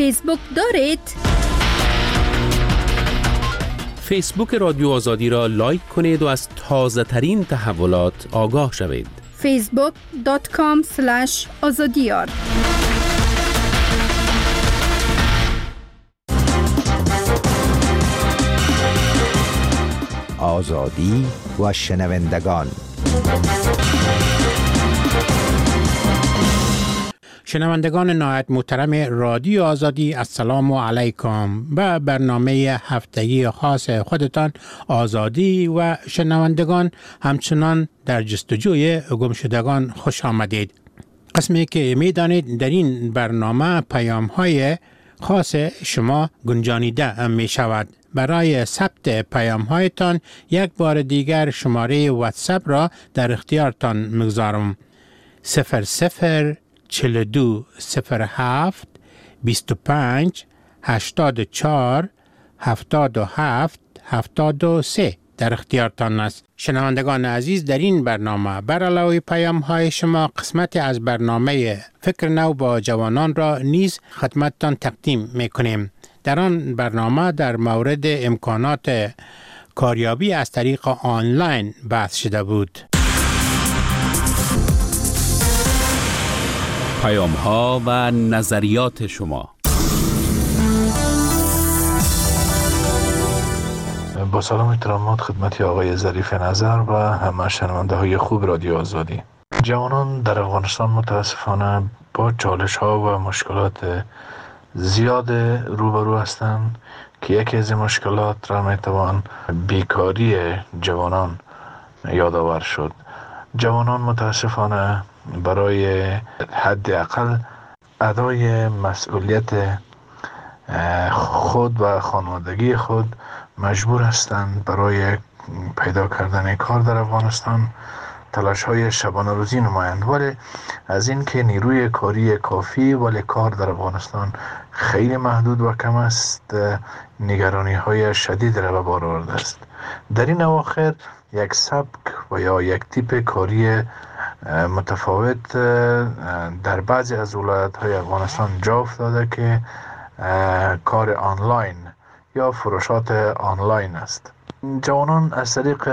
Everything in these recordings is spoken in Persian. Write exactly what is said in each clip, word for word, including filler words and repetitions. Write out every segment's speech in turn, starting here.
فیسبوک دارید؟ فیسبوک رادیو آزادی را لایک کنید و از تازه ترین تحولات آگاه شوید. فیسبوک دات کام اسلش آزادیار. آزادی و شنوندگان. شنوندگان نهایت محترم رادیو آزادی، السلام علیکم. به برنامه هفتگی خاص خودتان آزادی و شنوندگان همچنان در جستجوی گمشدگان خوش آمدید. قسمی که میدانید در این برنامه پیام های خاص شما گنجانیده می شود. برای ثبت پیام هایتان یک بار دیگر شماره واتساپ را در اختیارتان میگذارم. صفر صفر چهل و دو صفر هفت بیست و پنج هشتاد و چهار هفتاد و هفت هفتاد و سه در اختیارتان است. شنوندگان عزیز، در این برنامه بر علاوه پیام های شما قسمت از برنامه فکر نو با جوانان را نیز خدمتتان تقدیم میکنیم. در آن برنامه در مورد امکانات کاریابی از طریق آنلاین بحث شده بود. پیام ها و نظریات شما. با سلام احترامات خدمت آقای ظریف نظر و همه شنونده های خوب رادیو آزادی. جوانان در افغانستان متاسفانه با چالش ها و مشکلات زیاد روبرو هستند که یکی از این مشکلات را میتوان بیکاری جوانان یادآور شد. جوانان متاسفانه برای حداقل ادای مسئولیت خود و خانوادگی خود مجبور هستند برای پیدا کردن کار در افغانستان تلاش های شبانه روزی نمایند، ولی از این که نیروی کاری کافی ولی کار در افغانستان خیلی محدود و کم است، نگرانی های شدید را به بار آورده است. در این اواخر یک سبک و یا یک تیپ کاری متفاوت در بعضی از ولایت های افغانستان جا افتاده که کار آنلاین یا فروشات آنلاین است. جوانان از طریق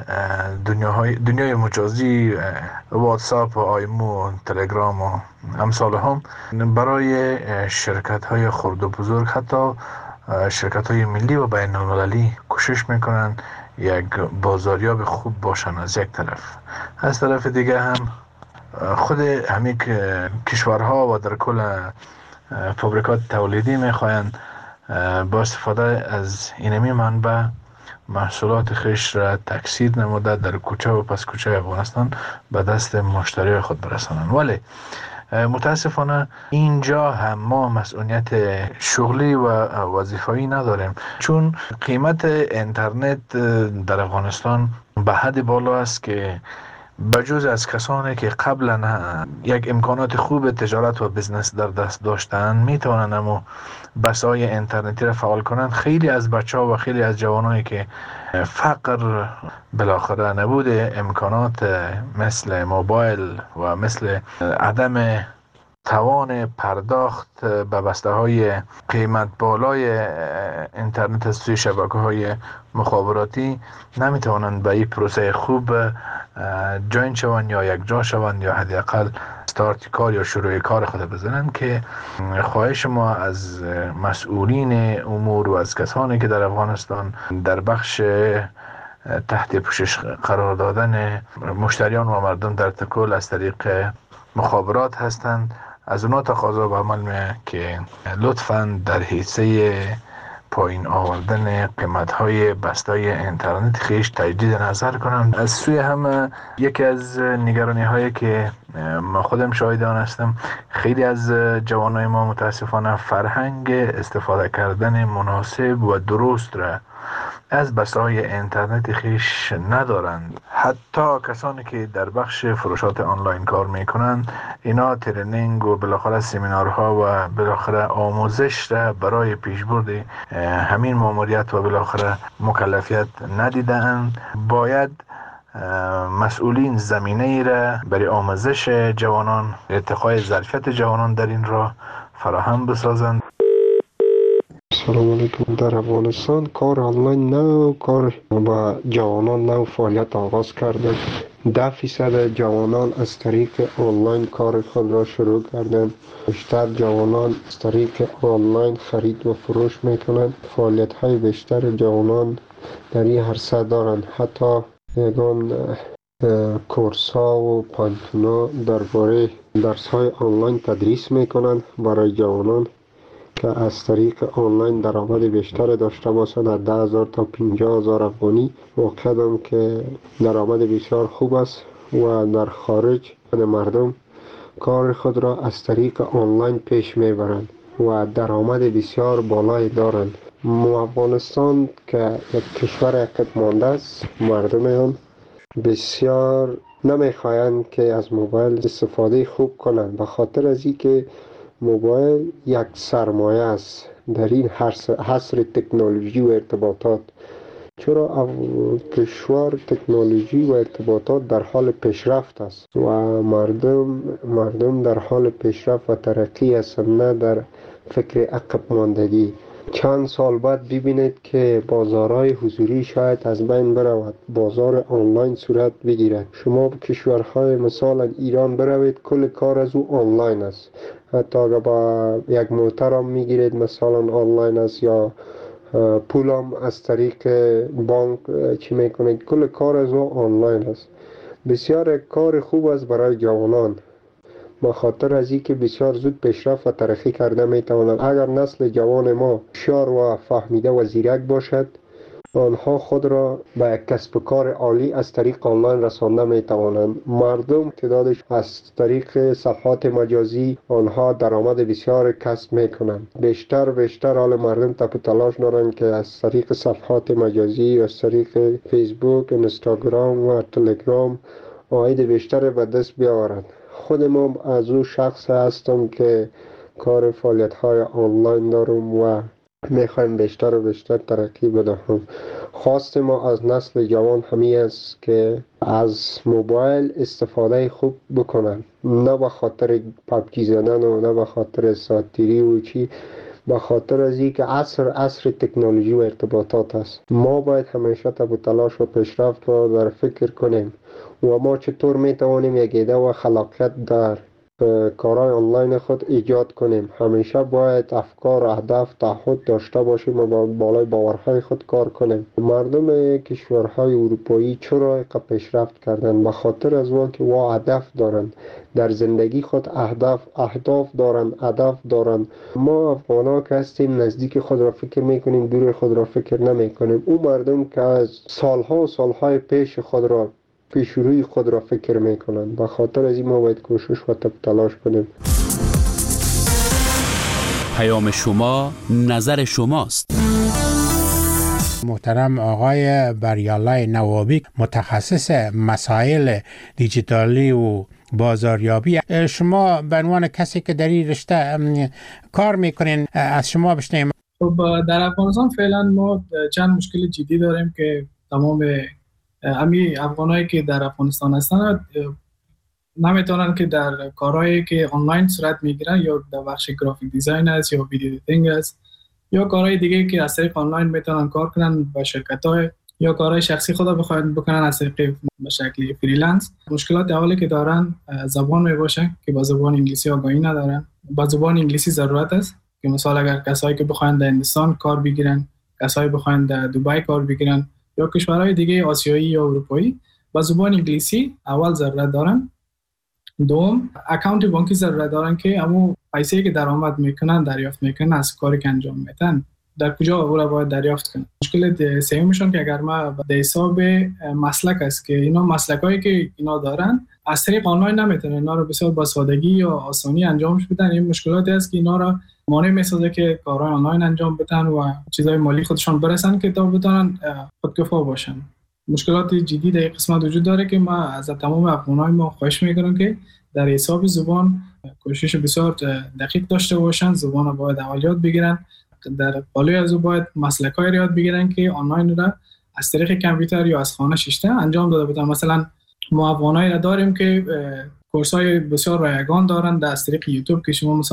دنیای دنیای مجازی واتساپ و آیمو تلگرام و امثال هم برای شرکت های خرد و بزرگ، حتی شرکت های ملی و بین المللی کوشش میکنند یک بازاریاب خوب باشن از یک طرف. از طرف دیگه هم خود همین کشورها و در کل فابریکات تولیدی میخواهند با استفاده از اینمی منبع محصولات خیش را تکثیر نموده در کوچه و پس کوچه افغانستان به دست مشتری خود برسانند. ولی متاسفانه اینجا هم ما مسئولیت شغلی و وظیفه‌ای نداریم، چون قیمت اینترنت در افغانستان به حد بالا است که بجز از کسانی که قبلا یک امکانات خوب تجارت و بزنس در دست داشتند میتوانند اما بسای اینترنتی را فعال کنند. خیلی از بچه ها و خیلی از جوانایی که فقر بالاخره نبود امکانات مثل موبایل و مثل عدم توان پرداخت به بسته های قیمت بالای اینترنت از سوی شبکه های مخابراتی نمیتوانند به این پروسه خوب جوین شوند یا یک جا شوند یا حداقل استارت کار یا شروع کار خود بزنند، که خواهش ما از مسئولین امور و از کسانی که در افغانستان در بخش تحت پوشش قرار دادن مشتریان و مردم در تکل از طریق مخابرات هستند، از اونا تقاضا به عمل میه که لطفاً در حیثه پایین آوردن قیمت‌های بسته‌های اینترنت خیش تجدید نظر کنند. از سوی هم یکی از نگرانی‌هایی که ما خودم شاهد آن هستم، خیلی از جوانای ما متاسفانه فرهنگ استفاده کردن مناسب و درست را از بسته‌های اینترنت خیش ندارند. حتی کسانی که در بخش فروشات آنلاین کار میکنند، اینا ترنینگ و بالاخره سمینارها و بالاخره آموزش را برای پیشبرد همین ماموریت و بالاخره مکلفیت ندیدند. باید مسئولین زمینه ای را برای آموزش جوانان، ارتقای ظرفیت جوانان در این راه فراهم بسازند. سلام علیکم. در افغانستان کار آنلاین نو کار با جوانان نو فعالیت آغاز کرده. ده فیصد جوانان از طریق آنلاین کار خود را شروع کردند. بیشتر جوانان از طریق آنلاین خرید و فروش میکنند. فعالیت های بیشتر جوانان در این عرصه دارند. حتی یگان کورس ها و پانتونا درباره درس های آنلاین تدریس میکنند برای جوانان که از طریق آنلاین درآمد بیشتر داشته باشند. از ده هزار تا پنجاه هزار افغانی واقعا که درآمد بسیار خوب است و در خارج مردم کار خود را از طریق آنلاین پیش میبرند و درآمد بسیار بالایی دارند. افغانستان که یک کشور عقب مانده است، مردم آن بسیار نمیخواهند که از موبایل استفاده خوب کنند، به خاطر از اینکه موبایل یک سرمایه است در این حصر تکنولوژی و ارتباطات. چرا کشور تکنولوژی و ارتباطات در حال پیشرفت است و مردم مردم در حال پیشرفت و ترقی هستند، نه در فکر عقب ماندگی. چند سال بعد ببینید که بازارهای حضوری شاید از بین برود، بازار آنلاین صورت بگیرد. شما به کشورهای مثلا ایران بروید، کل کار از او آنلاین است. حتی اگر با یک محترم میگیرید مثلا آنلاین است، یا پولم از طریق بانک چی میکنید، کل کار از او آنلاین است. بسیار کار خوب است برای جوانان، به خاطر از اینکه بسیار زود پیشرفت و ترقی کرده میتوانند. اگر نسل جوان ما هوشیار و فهمیده و زیرک باشد، آنها خود را به یک کسب و کار عالی از طریق آنلاین رسانده میتوانند. مردم تعدادش از طریق صفحات مجازی آنها درآمد بسیار کسب میکنند. بیشتر بیشتر حال مردم تپ تلاش دارند که از طریق صفحات مجازی، از طریق فیسبوک، اینستاگرام و تلگرام عاید بیشتر به دست بیاورند. خودم از او شخص هستم که کار فعالیت های آنلاین دارم و میخوایم بیشتر و بیشتر ترقی بدهم. خواست ما از نسل جوان همی است که از موبایل استفاده خوب بکنن، نه به خاطر پبجی زدن و نه به خاطر ساتیری و چی، به خاطر از این که عصر عصر تکنولوژی و ارتباطات است. ما باید همیشه تب تلاش و پیشرفت را در فکر کنیم و ما چطور میتوانیم یک ایده و خلاقیت در کارهای آنلاین خود ایجاد کنیم. همیشه باید افکار، اهداف، تعهد داشته باشیم و با بالای باورهای خود کار کنیم. مردم کشورهای اروپایی چرا اینقدر پیشرفت کردند؟ به خاطر از اون که وا هدف دارند در زندگی خود، اهداف اهداف دارند، هدف دارند. ما افغانا که هستیم نزدیک خود را فکر میکنیم، دور خود را فکر نمیکنیم. اون مردم که از سالها و سالهای پیش خود را پیش روی خود را فکر میکنند. به خاطر از این ما باید کوشش و تلاش کنیم. پیام شما نظر شماست. محترم آقای بریالله نوابی، متخصص مسائل دیجیتالی و بازاریابی، شما به عنوان کسی که در این رشته کار میکنین از شما بشنویم. خب در افغانستان فعلا ما چند مشکل جدی داریم که تمام امی افغانایی که در افغانستان هستن نمیتونن که در کارهایی که آنلاین صورت میگیرن، یا در بخش گرافیک دیزاین است یا ویدیو ادیتینگ است یا کارهای دیگه که از طریق آنلاین میتونن کار کنن با شرکت‌های، یا کارهای شخصی خود بخواید بکنن از طریق به شکل فریلنس. مشکلات اولی که دارن زبان میباشه که با زبان انگلیسی آگاهی ندارن. با زبان انگلیسی ضرورت است که مثلا اگر کسایی که بخواید در هندوستان کار بگیرن، کسایی بخواید در دبی کار بگیرن یا کشورهای دیگه آسیایی یا اروپایی، با زبان انگلیسی اول ضرورت دارن. دوم، اکانت بانکی ضرورت دارن که همون پیسه‌ای که درآمد میکنن دریافت میکنن از کاری که انجام میدن در کجا او را باید دریافت کنن. مشکل سومشون که اگر ما به حساب مسلک است که اینا مسلکایی که اینا دارن از طریق آنلاین نمیتونن اینا رو بسیار با سادگی یا آسانی انجامش بدن. این مشکلاتی است که اینا را مانع میسازه که کارهای آنلاین انجام بدن و چیزای مالی خودشون برسن که تا بتونن خودکفا باشن. مشکلات جدی در این قسمت وجود داره که ما از تمام افغانای ما خواهش میکنم که در حساب زبان کوشش بسیار دقیق داشته باشن، زبان رو باید اول یاد بگیرن، در بالای از او باید مسلک‌های رو یاد بگیرن که آنلاین را از طریق کامپیوتر یا از خانه شیشته انجام داده بودن. مثلا ما افغانایی را داریم که کورس‌های بسیار رایگان دارن در از طریق یوتیوب که شما مثلا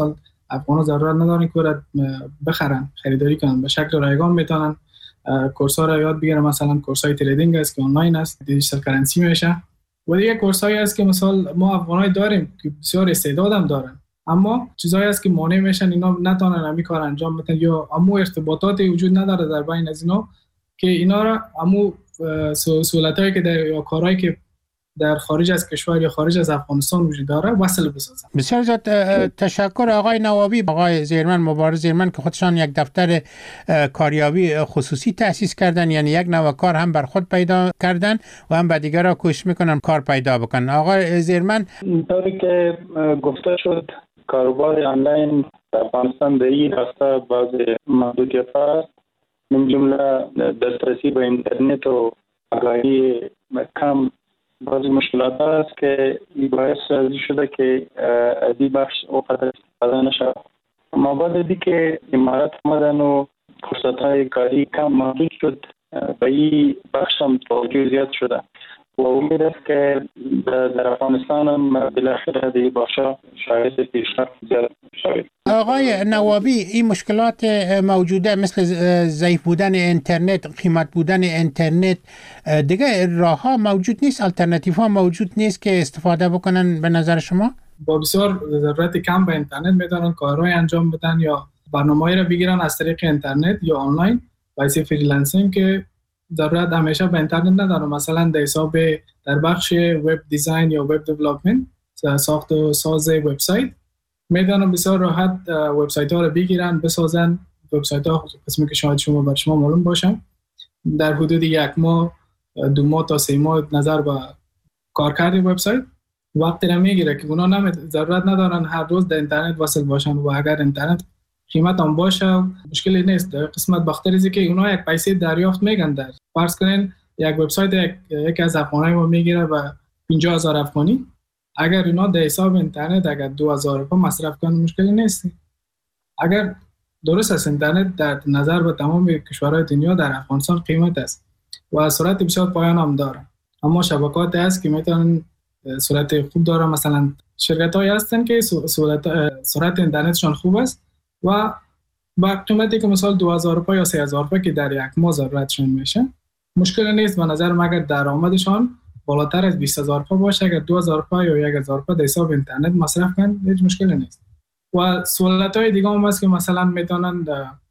افغان ضرورت ندارن که برد بخرن، خریداری کنن. به شکل رایگان میتونن کورس ها رو یاد بگیرن. مثلا کورس های تریدینگ است که آنلاین است، دیجیتال کرنسی میشه. و دیگه کورس هایی است که مثلا ما افغانای داریم که بسیار استعداد هم دارن، اما چیزایی است که مانع میشن اینا نتونن همین کار انجام بدن، یا امو ارتباطاتی وجود نداره در بین از اینا که اینا را امو سهولتایی که در یا کارهایی که در خارج از کشور یا خارج از افغانستان وجود داره وصل بسازن. بسیار زیاد تشکر آقای نوابی. آقای زیرمن، مبارز زیرمن که خودشان یک دفتر کاریابی خصوصی تأسیس کردن، یعنی یک نوع کار هم بر خود پیدا کردن و هم به دیگران کوشش میکنن کار پیدا بکنن. آقای زیرمن، طوری که گفته شد کاروبار آنلاین در افغانستان به این راسته بعض محدودیت هست، من جمله دسترسی به اینترنت و آگاهی کم. بعضی مشکلات هست که باعث شده که از این بخش اوقات استفاده نشد. ما بعد دی که امارات آمدن و فرصت‌های کاری کم محدود شد، به این بخش هم توجه زیاد شده و امید است که در افغانستان هم بالاخره در این بخش شاید پیشرفت زیاد شود. آقای نوابی، این مشکلات موجوده مثل ضعیف بودن اینترنت، قیمت بودن اینترنت، دیگه راه ها موجود نیست، الटरनेटिव ها موجود نیست که استفاده بکنن به نظر شما؟ با بسیار ضرورت کم به اینترنت میتونن کارهای انجام بدن یا برنامه‌ای را بگیرن از طریق اینترنت یا آنلاین واسه فریلنسینگ که ضرورت همیشه به اینترنت نداره. مثلا در حساب در بخش وب دیزاین یا وب دیولپمنت، ساخت و ساز وبسایت، میدونن بسیار راحت وبسایت ها رو بگیرن بسازن. وبسایت ها قسمی که شاید شما بر شما معلوم باشه در حدود یک ماه دو ماه تا سه ماه نظر به کارکرد وبسایت وقتی را میگیره که اونا نمی ضرورت ندارن هر روز در اینترنت وصل باشن و اگر اینترنت قیمت هم باشه مشکلی نیست. در قسمت بختریزی که اونا یک پیسه دریافت میگن. در فرض کنین یک وبسایت یک یکی از افغانای ما میگیره و پنجاه هزار افغانی، اگر اینا در حساب اینترنت اگر دو هزار روپیه مصرف کنن مشکلی نیست. اگر درست است اینترنت در نظر به تمام کشورهای دنیا در افغانستان قیمت است و سرعت بسیار پایان هم داره، اما شبکات هست که میتونن سرعت خوب داره. مثلا شرکت های هستن که سرعت اینترنتشان خوب است و با قیمتی که مثلا دو هزار روپیه یا سه هزار روپیه که در یک ماه ضرورتشون میشه مشکل نیست. به نظر من اگر درآمدشان بالاتر از بیست هزار روپیه باشه، اگر دو هزار روپیه یا یک هزار روپیه در حساب اینترنت مصرف کنن هیچ مشکلی نیست. و سهولت‌های دیگه هم هست که مثلا میتونن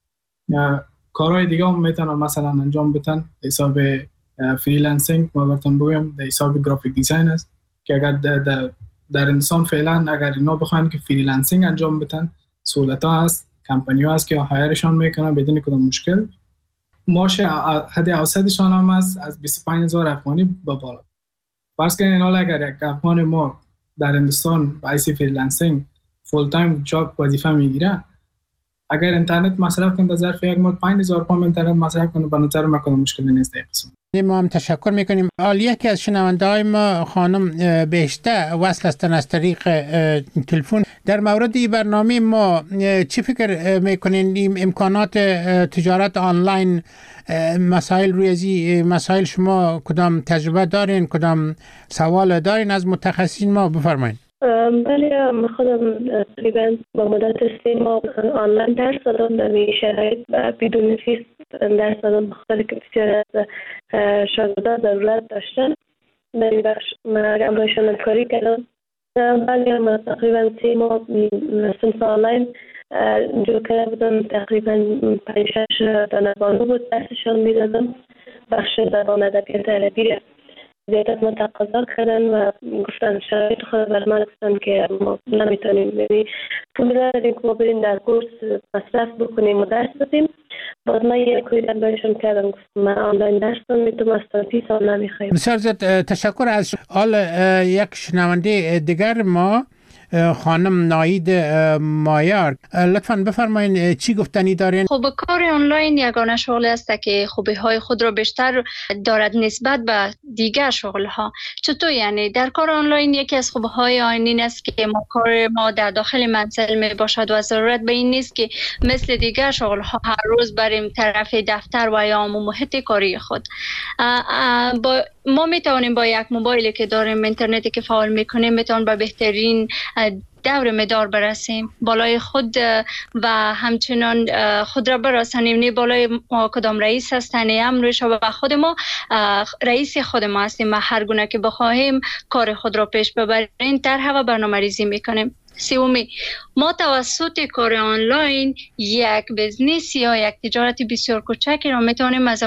کارهای دیگه هم میتونن مثلا انجام بدن. حساب فریلنسینگ ما براتون بگم در حساب گرافیک دیزاین است که اگر در, در, در انسان فعلا اگر اینا بخواین که فریلنسینگ انجام بدن سهولت‌ها هست، کمپانی‌ها هست که هایرشان میکنن بدون کدام مشکل. معاش حد اوسطشان هم هست از بیست و پنج هزار افغانی به بالا. فرض کنین حالا اگر یک افغان ما در هندوستان با ایسی فریلنسینگ فول تایم جاب وظیفه میگیره، اگر اینترنت مصرف کنه در ظرف یک ماه پنج هزار پوند اینترنت مصرف کنه، به نظر من کدام مشکلی نیست در قسم. ما هم تشکر میکنیم. عالیه که از شنونده های ما خانم بهشته وصل هستن از طریق تلفن. در مورد این برنامه ما چی فکر میکنین؟ امکانات تجارت آنلاین، مسائل روی ازی مسائل شما کدام تجربه دارین، کدام سوال دارین از متخصصین ما؟ بفرمایید. بله، من خودم تقریبا با مدت سه ماه آنلاین درس دادم در شرایط بدون فیس درس دادم، بخاطر که بسیار از شاگردان ضرورت داشتن. در این بخش من همراهشان کاری کردم. بله، من تقریبا سه ماه صنف آنلاین جو کرده بودم. تقریبا پنج شش دانه بانو بود درسشان میدادم. بخش زبان ادبیات عربی زیاد از ما تقاضا کردن و گفتن شرایط خود بر من گفتن که ما نمیتونیم، یعنی پول نداریم که ما بریم در کورس مصرف بکنیم و درس بدیم. باز من یک کویدن بایشون کردم، گفتم من آنلاین درس میتونم از تا فیس هم نمیخوایم. بسیار زیاد تشکر از حال یک شنونده دیگر ما، خانم ناید مایار. لطفاً بفرمایید چی گفتنی دارین؟ خب کار آنلاین یگانه شغلی است که خوبی های خود را بیشتر دارد نسبت به دیگر شغل ها. چطور یعنی در کار آنلاین یکی از خوبی های آن این است که ما کار ما در داخل منزل می باشد و ضرورت به این نیست که مثل دیگر شغل ها هر روز بریم طرف دفتر و یا محیط کاری خود. با ما میتونیم با یک موبایلی که داریم، اینترنتی که فعال میکنیم، میتونیم به بهترین دور مدار برسیم، بالای خود و همچنان خود را برسانیم. نه بالای ما کدام رئیس هستن، امرش و خود ما رئیس خود ما هستیم و هر گونه که بخواهیم کار خود را پیش ببریم در هوا برنامه ریزی میکنیم. سومی، ما توسط کار آنلاین یک بزنس یا یک تجارت بسیار کوچکی را میتونیم از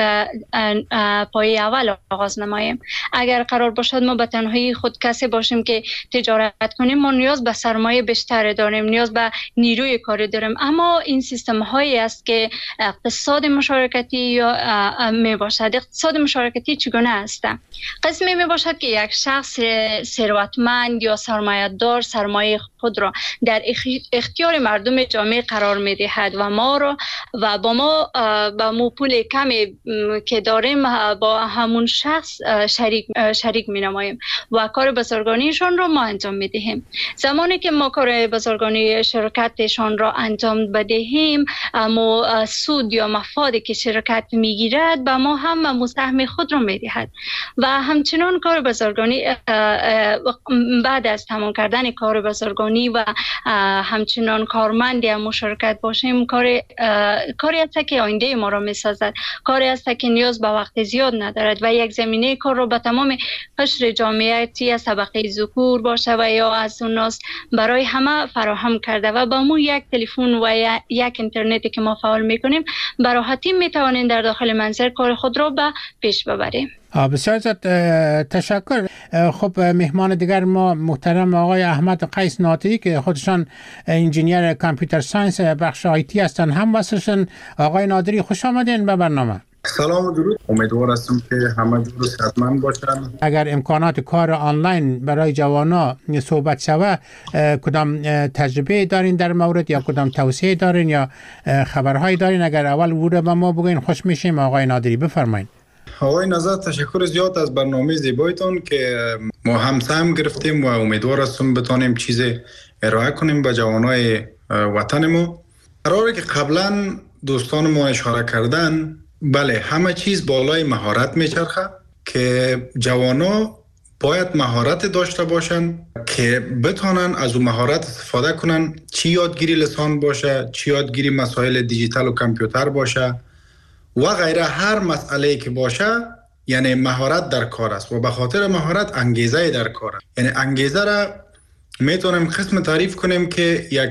پای اول آغاز نماییم. اگر قرار باشد ما به تنهایی خود کسی باشیم که تجارت کنیم، ما نیاز به سرمایه بیشتر داریم، نیاز به نیروی کاری داریم. اما این سیستم هایی است که اقتصاد مشارکتی یا می باشد. اقتصاد مشارکتی چگونه است؟ قسمی می باشد که یک شخص ثروتمند یا سرمایه دار سرمایه خود را در اختیار مردم جامعه قرار می دهد و ما را و با ما با مو پول کمی که داریم با همون شخص شریک شریک می نماییم و کار بازرگانیشان را ما انجام می دهیم. زمانی که ما کار بازرگانی شرکتشان را انجام بدهیم، ما سود یا مفادی که شرکت می گیرد با ما هم مساهم خود را می دهد و همچنان کار بازرگانی بعد از تمام کردن کار بازرگانی و همچنان کارمند یا مشارکت باشیم، کار کاری است که آینده ما را میسازد، کاری است که نیاز به وقت زیاد ندارد و یک زمینه کار را به تمام قشر جامعه از طبقه ذکور باشه و یا از اوناس برای همه فراهم کرده و با مو یک تلفن و یک اینترنتی که ما فعال میکنیم به راحتی میتوانیم در داخل منزل کار خود را به پیش ببریم. بسیار زیاد تشکر. خب مهمان دیگر ما محترم آقای احمد قیس ناطقی که خودشان انجینیر کامپیوتر ساینس بخش آیتی هستند هم واسهشون. آقای نادری خوش آمدین به برنامه. سلام و درود. امیدوار هستم که همه جور صحتمند باشن. اگر امکانات کار آنلاین برای جوانا صحبت شود، کدام تجربه دارین در مورد یا کدام توصیه دارین یا خبرهایی دارین؟ اگر اول ورود به ما بگوین خوش میشیم. آقای نادری بفرمایید. آقای نظر تشکر زیاد از برنامه زیبایتون که ما هم سهم گرفتیم و امیدوار هستم بتانیم چیز ارائه کنیم به جوانای وطن ما. قراره که قبلا دوستان ما اشاره کردن، بله همه چیز بالای مهارت میچرخه که جوانا باید مهارت داشته باشن که بتانن از اون مهارت استفاده کنن، چی یادگیری لسان باشه، چی یادگیری مسائل دیجیتال و کامپیوتر باشه و غیره. هر مسئله که باشه یعنی مهارت در کار است و به خاطر مهارت انگیزه در کار است. یعنی انگیزه را میتونیم قسم تعریف کنیم که یک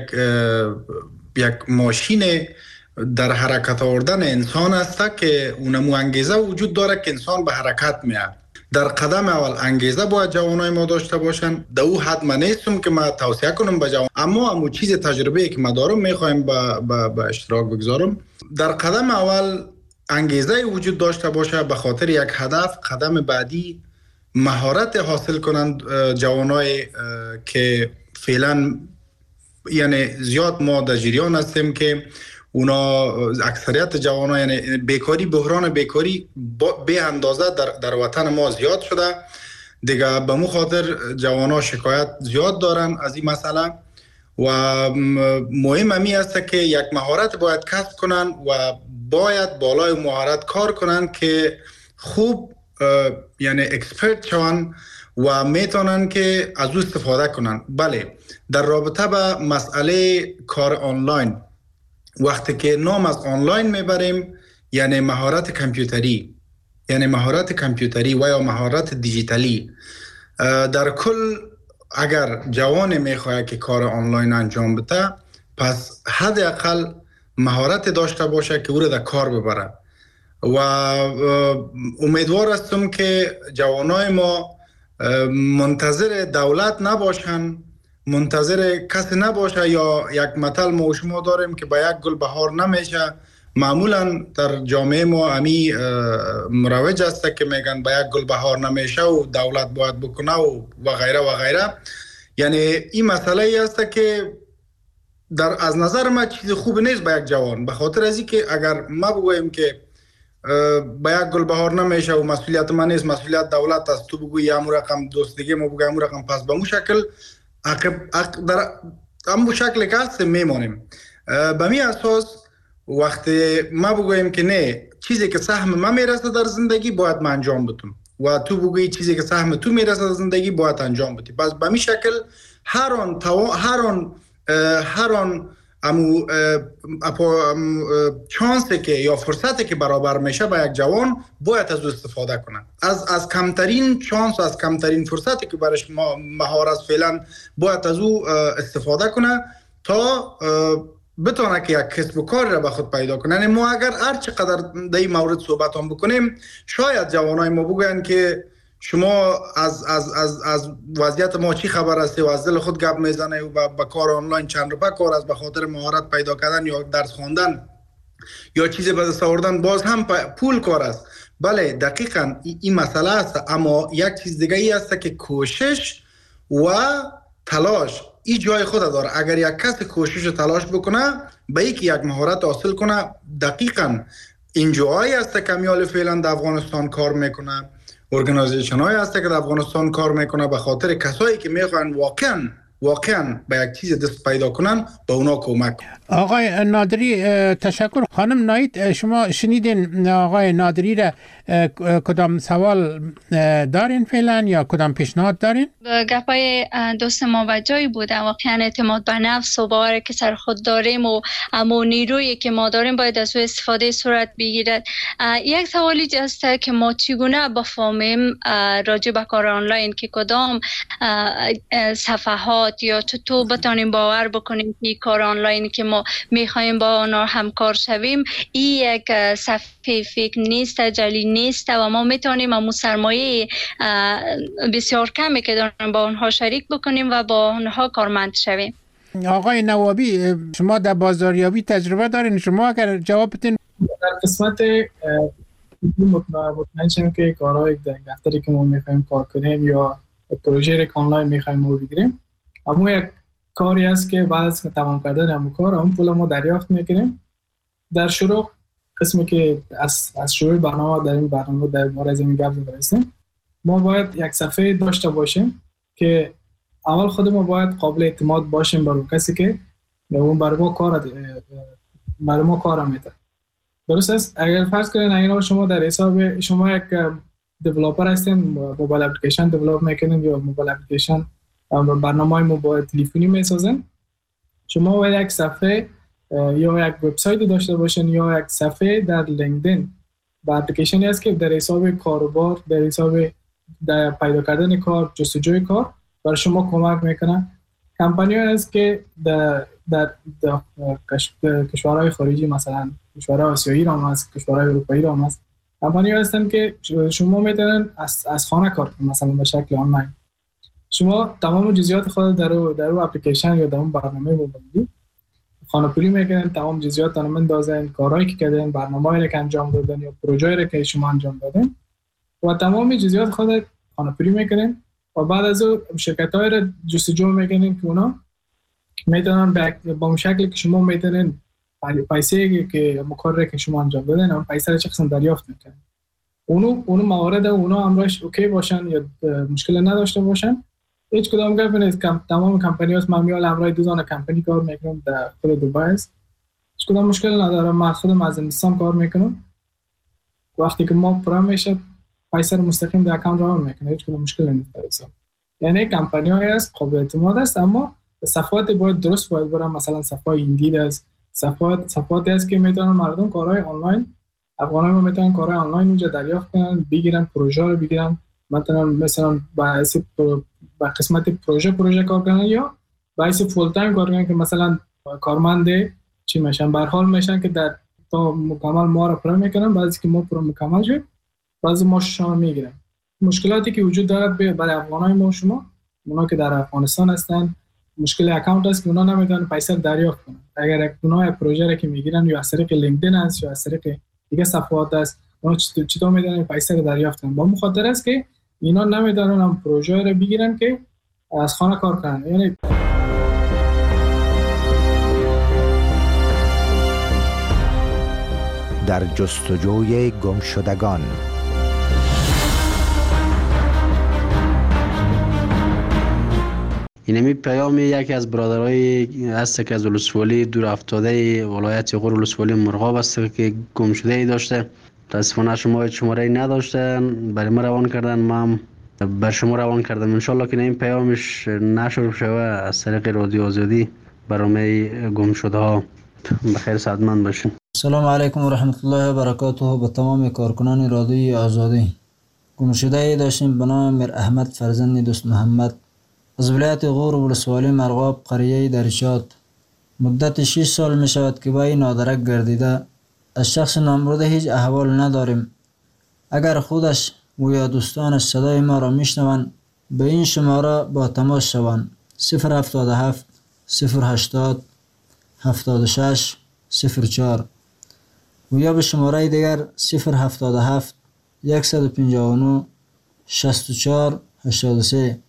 یک ماشین در حرکت آوردن انسان است که اونمو انگیزه وجود داره که انسان به حرکت میاد. در قدم اول انگیزه باید جوانای ما داشته باشن. در او حد من نیستم که ما توصیه کنم به جوان، اما همون چیز تجربه که ما دارم میخوایم به به اشتراک بگذارم. در قدم اول انگیزه وجود داشته باشه به خاطر یک هدف. قدم بعدی مهارت حاصل کنند جوانای که فعلا یعنی زیاد ما در جریان هستیم که اونا اکثریت جوانان یعنی بیکاری، بحران بیکاری به اندازه در, در وطن ما زیاد شده دیگه. به مو خاطر جوانان شکایت زیاد دارن از این مسئله و مهم همی است که یک مهارت باید کسب کنن و باید بالای مهارت کار کنن که خوب یعنی اکسپرت شون و میتونن که از او استفاده کنن. بله در رابطه به مسئله کار آنلاین، وقتی که نام از آنلاین میبریم یعنی مهارت کامپیوتری، یعنی مهارت کامپیوتری و یا مهارت دیجیتالی. در کل اگر جوان میخواد که کار آنلاین انجام بده، پس حداقل مهارت داشته باشه که او را در کار ببره و امیدوار هستم که جوانای ما منتظر دولت نباشن، منتظر کسی نباشه. یا یک مثل ما و شما داریم که با یک گل بهار نمیشه. معمولا در جامعه ما امی مروج است که میگن با یک گل بهار نمیشه و دولت باید بکنه و و غیره و غیره. یعنی این مسئله ای است که در از نظر من چیز خوب نیست با یک جوان، به خاطر از اینکه اگر ما بگویم که با یک گل بهار نمیشه و مسئولیت من نیست، مسئولیت دولت است، تو بگوی امو رقم دوستگی ما بگویم امو رقم، پس به مو شکل عقب در امو شکل که هست میمانیم. به می اساس وقتی ما بگویم که نه چیزی که سهم من میرسه در زندگی باید من انجام بدم و تو بگویی چیزی که سهم تو میرسه از زندگی باید انجام بدی. پس به می شکل هر آن تو... هر آن هر آن امو چانسی که یا فرصتی که برابر میشه به یک جوان باید از او استفاده کنه. از از کمترین چانس، از کمترین فرصتی که برش مهار است فعلا باید از او استفاده کنه تا بتونه که یک کسب و کار را به خود پیدا کنه. یعنی ما اگر هر چقدر در این مورد صحبت هم بکنیم، شاید جوانای ما بگوین که شما از از از از وضعیت ما چی خبر هستی و از دل خود گپ میزنه و با کار آنلاین چند روپه کار است به خاطر مهارت پیدا کردن یا درس خواندن یا چیزی به دست آوردن باز هم پول کار است. بله دقیقاً این مسئله است، اما یک چیز دیگه ای است که کوشش و تلاش این جای خود داره. اگر یک کس کوشش و تلاش بکنه به اینکه یک مهارت حاصل کنه، دقیقاً اینجاهایی است که میال فعلا در افغانستان کار میکنه، ارگانیزیشن هایی هست که در افغانستان کار میکنه به خاطر کسایی که میخوان واقعا واقعا به یک چیز دست پیدا کنن به اونا کمک. آقای نادری تشکر. خانم نایت شما شنیدین آقای نادری را، کدام سوال دارین فعلا یا کدام پیشنهاد دارین؟ گپای دوست ما و جایی بوده. واقعا اعتماد به نفس و باوری که سر خود داریم و اما نیرویی که ما داریم باید از او استفاده صورت بگیرد. یک سوالی هست که ما چگونه بفهمیم راجع به کار آنلاین که کدام صفحات یا چطور بتانیم باور بکنیم که کار آنلاین که ما میخوایم با آنها همکار شویم این یک صفحه فکر نیست، جلی نیست و ما میتونیم امو سرمایه بسیار کمی که داریم با آنها شریک بکنیم و با آنها کارمند شویم. آقای نوابی شما در بازاریابی تجربه دارین، شما اگر جواب بدین. در قسمت مطمئن شدیم که کارهای دفتری که ما میخوایم کار کنیم یا پروژه که آنلاین میخوایم ما بگیریم، اما یک کاری است که بعد از تمام کردن همون کار اون پول ما دریافت میکنیم. در شروع قسمی که از از شروع برنامه در این برنامه در مورد از این گپ می‌رسیم، ما باید یک صفحه داشته باشیم که اول خود ما باید قابل اعتماد باشیم برای کسی که اون برای ما کار برای ما کار میده. درست است؟ اگر فرض کنین اگر شما در حساب شما یک دیولپر هستین، موبایل اپلیکیشن دیولپ میکنین یا موبایل اپلیکیشن برنامه‌های موبایل تلفنی میسازن، شما باید یک صفحه یا یک وبسایت داشته باشین یا یک صفحه در لینکدین و اپلیکیشنی است که در حساب کاروبار، در حساب در پیدا کردن کار، جستجوی کار برای شما کمک میکنه. کمپانی‌ها است که در در, در کشورهای خارجی، مثلا کشورهای آسیایی را هست، کشورهای اروپایی را هست، کمپانی‌ها هستن که شما میتونن از از خانه کار کنید، مثلا به شکل آنلاین. شما تمام جزئیات خود در در اون اپلیکیشن یا در اون برنامه موبایلی خانه‌پولی میکنن، تمام جزئیات رو میندازن، کارهایی که کردن، برنامه‌ای که انجام دادن یا پروژه‌ای که شما انجام دادن و تمام جزئیات خود خانه‌پولی میکنن و بعد از اون شرکت‌های رو جستجو میکنن که اونا میتونن با اون شکلی که شما میتونن پیسه که مکرر که شما انجام دادن اون پیسه رو چه قسم دریافت میکنن. اونو اونو موارد اونا امرش اوکی باشن یا مشکل نداشته باشن، هیچ کدام گپ نیست. کم تمام کمپانی‌ها ما میال امرای دو تا کمپانی کار میکنم در خود دبی است، هیچ کدام مشکل نداره. ما خودم از هندوستان کار میکنم، وقتی که ما پرام میشه پیسه رو مستقیم در اکانت رو میکنه، هیچ کدام مشکل نیست. یعنی کمپانی‌ها هست قابل اعتماد است، اما صفحات باید درست باید برن. مثلا صفحه ایندید است، صفحات صفحاتی است که میتونن مردم کارهای آنلاین، افغانان ما میتونن کارهای آنلاین اونجا دریافت کنن، بگیرن، پروژه رو بگیرن، مثلا مثلا با با قسمت پروژه پروژه کار کنن یا باعث فول تایم کار کنن که مثلا کارمند چی میشن، به هر حال میشن که در تا مکمل ما رو پر میکنن، بعضی که ما پر مکمل شد بعضی ما شما میگیرن. مشکلاتی که وجود داره برای افغانای ما شما اونا که در افغانستان هستن، مشکل اکانت است که اونا نمیتونن پیسه دریافت کنن. اگر اونا پروژه را که میگیرن یا از طریق لینکدین است یا از طریق دیگه صفحات است، اونا چطور میتونن پیسه رو دریافت کنن؟ با مخاطر است که اینا نمیدونن هم پروژه رو بگیرن که از خانه کار کنن. یعنی در جستجوی گمشدگان. اینمی پیام یکی از برادرای هست که از ولسوالی دور افتاده ولایت غور ولسوالی مرغاب است که گم شده ای داشته متاسفانه شما هیچ شماره نداشتن، برای ما روان کردن، ما هم بر شما روان کردم. انشالله که این پیامش نشر شوه از طریق رادیو آزادی برنامه گم شده ها. بخیر سعادتمند باشین. سلام علیکم و رحمت الله و برکاته به تمام کارکنان رادیوی آزادی. گم شده ای داشتیم به نام میر احمد فرزند دوست محمد از ولایت غور و ولسوالی مرغاب قریه درشات. مدت شش سال می شود که با این نادرک گردیده. از شخص نامبرده هیچ احوال نداریم. اگر خودش و یا دوستانش صدای ما را میشنوند به این شماره با تماس شوند: صفر هفتاد و هفت صفر هشتاد هفتاد و شش صفر چهار و یا به شماره دیگر صفر هفتاد و هفت صد و پنجاه و نه شصت و چهار هشتاد و سه.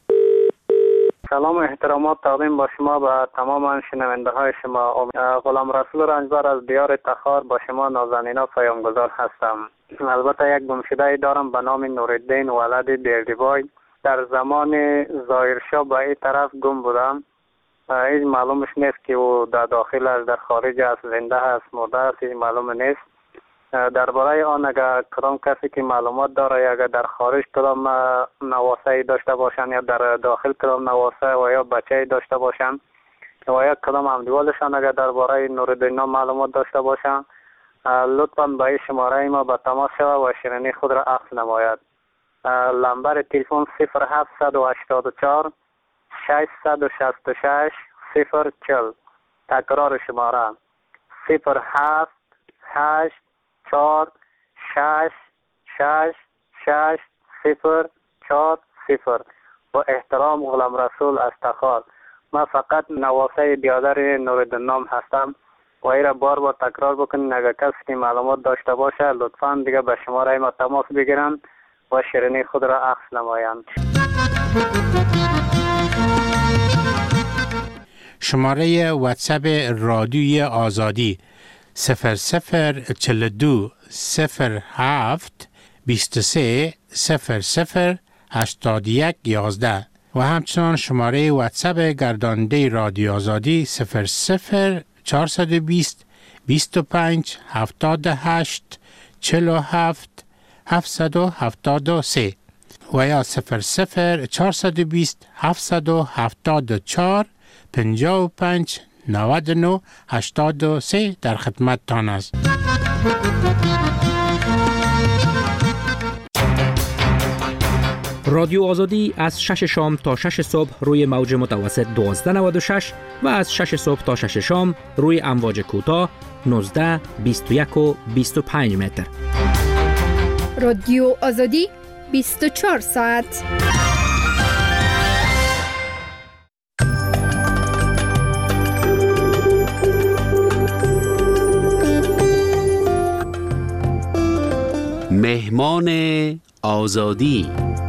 سلام و احترامات تقدیم با شما به تمام شنونده های شما. غلام رسول رنجبر از دیار تخار با شما نازنینا پیامگذار هستم. البته یک گمشده دارم به نام نورالدین ولد بیردیبای. در زمان ظاهرشاه به این طرف گم بودم. هیچ معلومش نیست که او در داخل است، در خارج است، زنده است، مرده است، هیچ معلوم نیست. درباره آن اگر کدام کسی که معلومات داره یا اگر در خارج کدام نواسه داشته باشند یا در داخل کدام نواسه و یا بچه داشته باشند و یا کدام همدیوالشان اگر درباره نورالدین معلومات داشته باشند، لطفاً به این شماره ما به تماس شود و شیرینی خود را عکس نماید. نمبر تلفن صفر هفت هشت چهار ششصد و شصت و شش صفر چهل. تکرار شماره صفر هفت هشت چهار شش شش شش صفر چهار صفر. با احترام غلام رسول از تخار. من فقط نواسه بیادر نورالدین نام هستم و ای را بار بار تکرار بکنین. اگر کسی که معلومات داشته باشه لطفاً دیگه به شماره ما تماس بگیرن و شیرینی خود را عکس نمایند. شماره واتساپ رادیوی آزادی صفر صفر چهل و دو صفر هفت بیست و سه صفر صفر هشتاد و یک یازده و همچنان شماره واتساپ گرداننده رادیو آزادی صفر صفر چهارصد و بیست بیست و پنج هفتاد و هشت چهل و هفت هفتصد و هفتاد و سه و یا صفر صفر چهارصد و بیست هفتصد و هفتاد و چهار پنجاه و پنج نود و نه هشتاد و سه در خدمت تان است. رادیو آزادی از شش شام تا شش صبح روی موج متوسط دوازده نود و شش و از شش صبح تا شش شام روی امواج کوتاه نوزده بیست و یک و بیست و پنج متر. رادیو آزادی بیست و چهار ساعت. مهمان آزادی.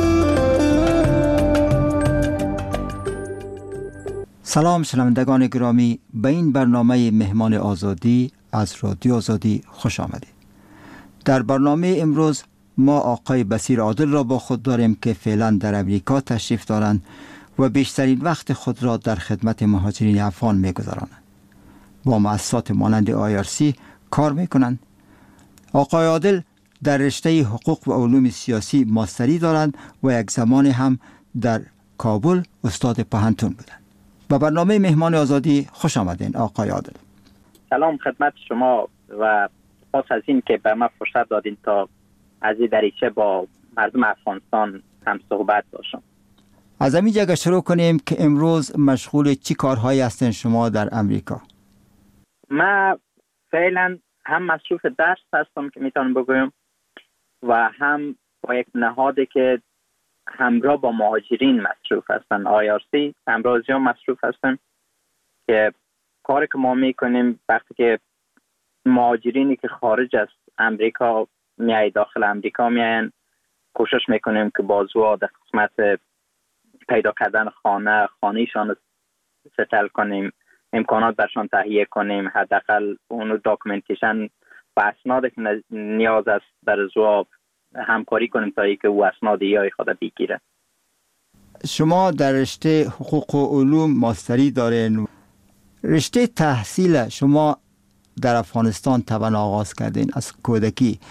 سلام شنوندگان گرامی، به این برنامه مهمان آزادی از رادیو آزادی خوش آمدید. در برنامه امروز ما آقای بصیر عادل را با خود داریم که فعلا در امریکا تشریف دارند و بیشترین وقت خود را در خدمت مهاجرین افغان می‌گذرانند. با مؤسسات مانند آی آر سی کار می‌کنند. آقای عادل در رشته حقوق و علوم سیاسی ماستری دارند و یک زمان هم در کابل استاد پوهنتون بودند. با برنامه مهمان آزادی خوش آمدین آقای عادل. سلام خدمت شما و پس از این که به ما فرصت دادین تا از این دریچه با مردم افغانستان هم صحبت باشم. از همین جگه شروع کنیم که امروز مشغول چی کارهایی هستین شما در امریکا؟ من فعلا هم مصروف درس هستم که میتونم بگویم و هم با یک نهادی که همراه با مهاجرین مصروف هستن، آی آر سی همراه زیاد مصروف هستن که کاری که ما میکنیم وقتی که مهاجرینی که خارج از امریکا میای داخل امریکا میاین، کوشش میکنیم که بازو در قسمت پیدا کردن خانه خانهشان ستل کنیم، امکانات برشان تهیه کنیم، حداقل اون داکومنتیشن و اسنادی که نیاز است در زواب همکاری کنیم تا اینکه او اسناد یای خود بگیره. شما در رشته حقوق و علوم ماستری دارین. رشته تحصیل شما در افغانستان توان آغاز کردین از کودکی.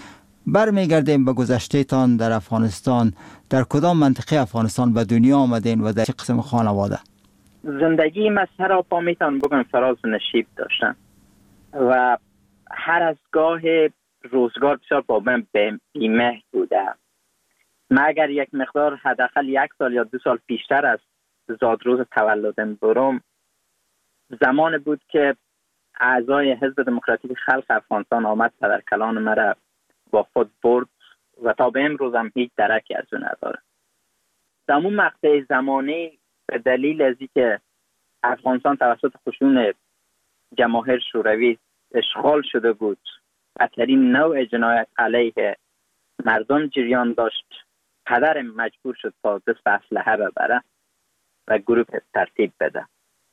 برمیگردیم به گذشته تان در افغانستان. در کدام منطقه افغانستان به دنیا آمدین و در چه قسم خانواده؟ زندگی من سراپا میتونم بگم فراز و نشیب داشتم و هر از گاه روزگار بسیار با من بیمه بوده. من اگر یک مقدار حداقل یک سال یا دو سال پیشتر از زادروز تولدم برم، زمان بود که اعضای حزب دموکراتیک خلق افغانستان آمد پدرکلان مرا با خود برد و تا به امروز هم هیچ درکی از اون نداره. در اون مقطع زمانی به دلیل از اینکه افغانستان توسط خشون جماهیر شوروی اشغال شده بود، بدترین نوع جنایت علیه مردم جریان داشت، پدرم مجبور شد تا دست به اسلحه ببره و گروه ترتیب بده.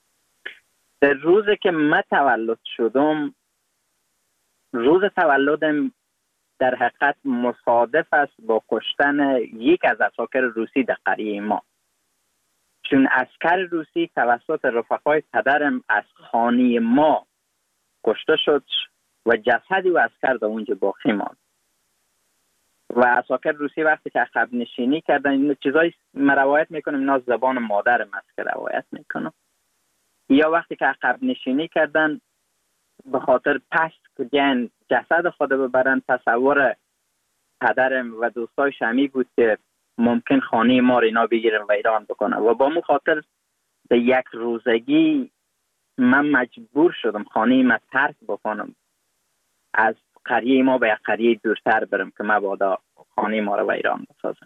در روزی که من تولد شدم، روز تولدم در حقیقت مصادف است با کشتن یک از عساکر روسی در قریه ما، چون عسکر روسی توسط رفقای پدرم از خانه ما کشته شد و جسد و عسکر در اونجا باقی ماند. و عساکر روسی وقتی که عقب نشینی کردن، این چیزایی من روایت میکنم، اینا زبان مادرم است که روایت میکنم، یا وقتی که عقب نشینی کردن به خاطر پست کردن جسد خود ببرن، تصور پدرم و دوستای شمی بود که ممکن خانه ما رو اینا بگیرن و ایران بکنن و با مو خاطر به یک روزگی من مجبور شدم خانه ما ترک بکنم، از قریه ما به یک قریه دورتر برم که مبادا خانه ما رو و ایران بسازم.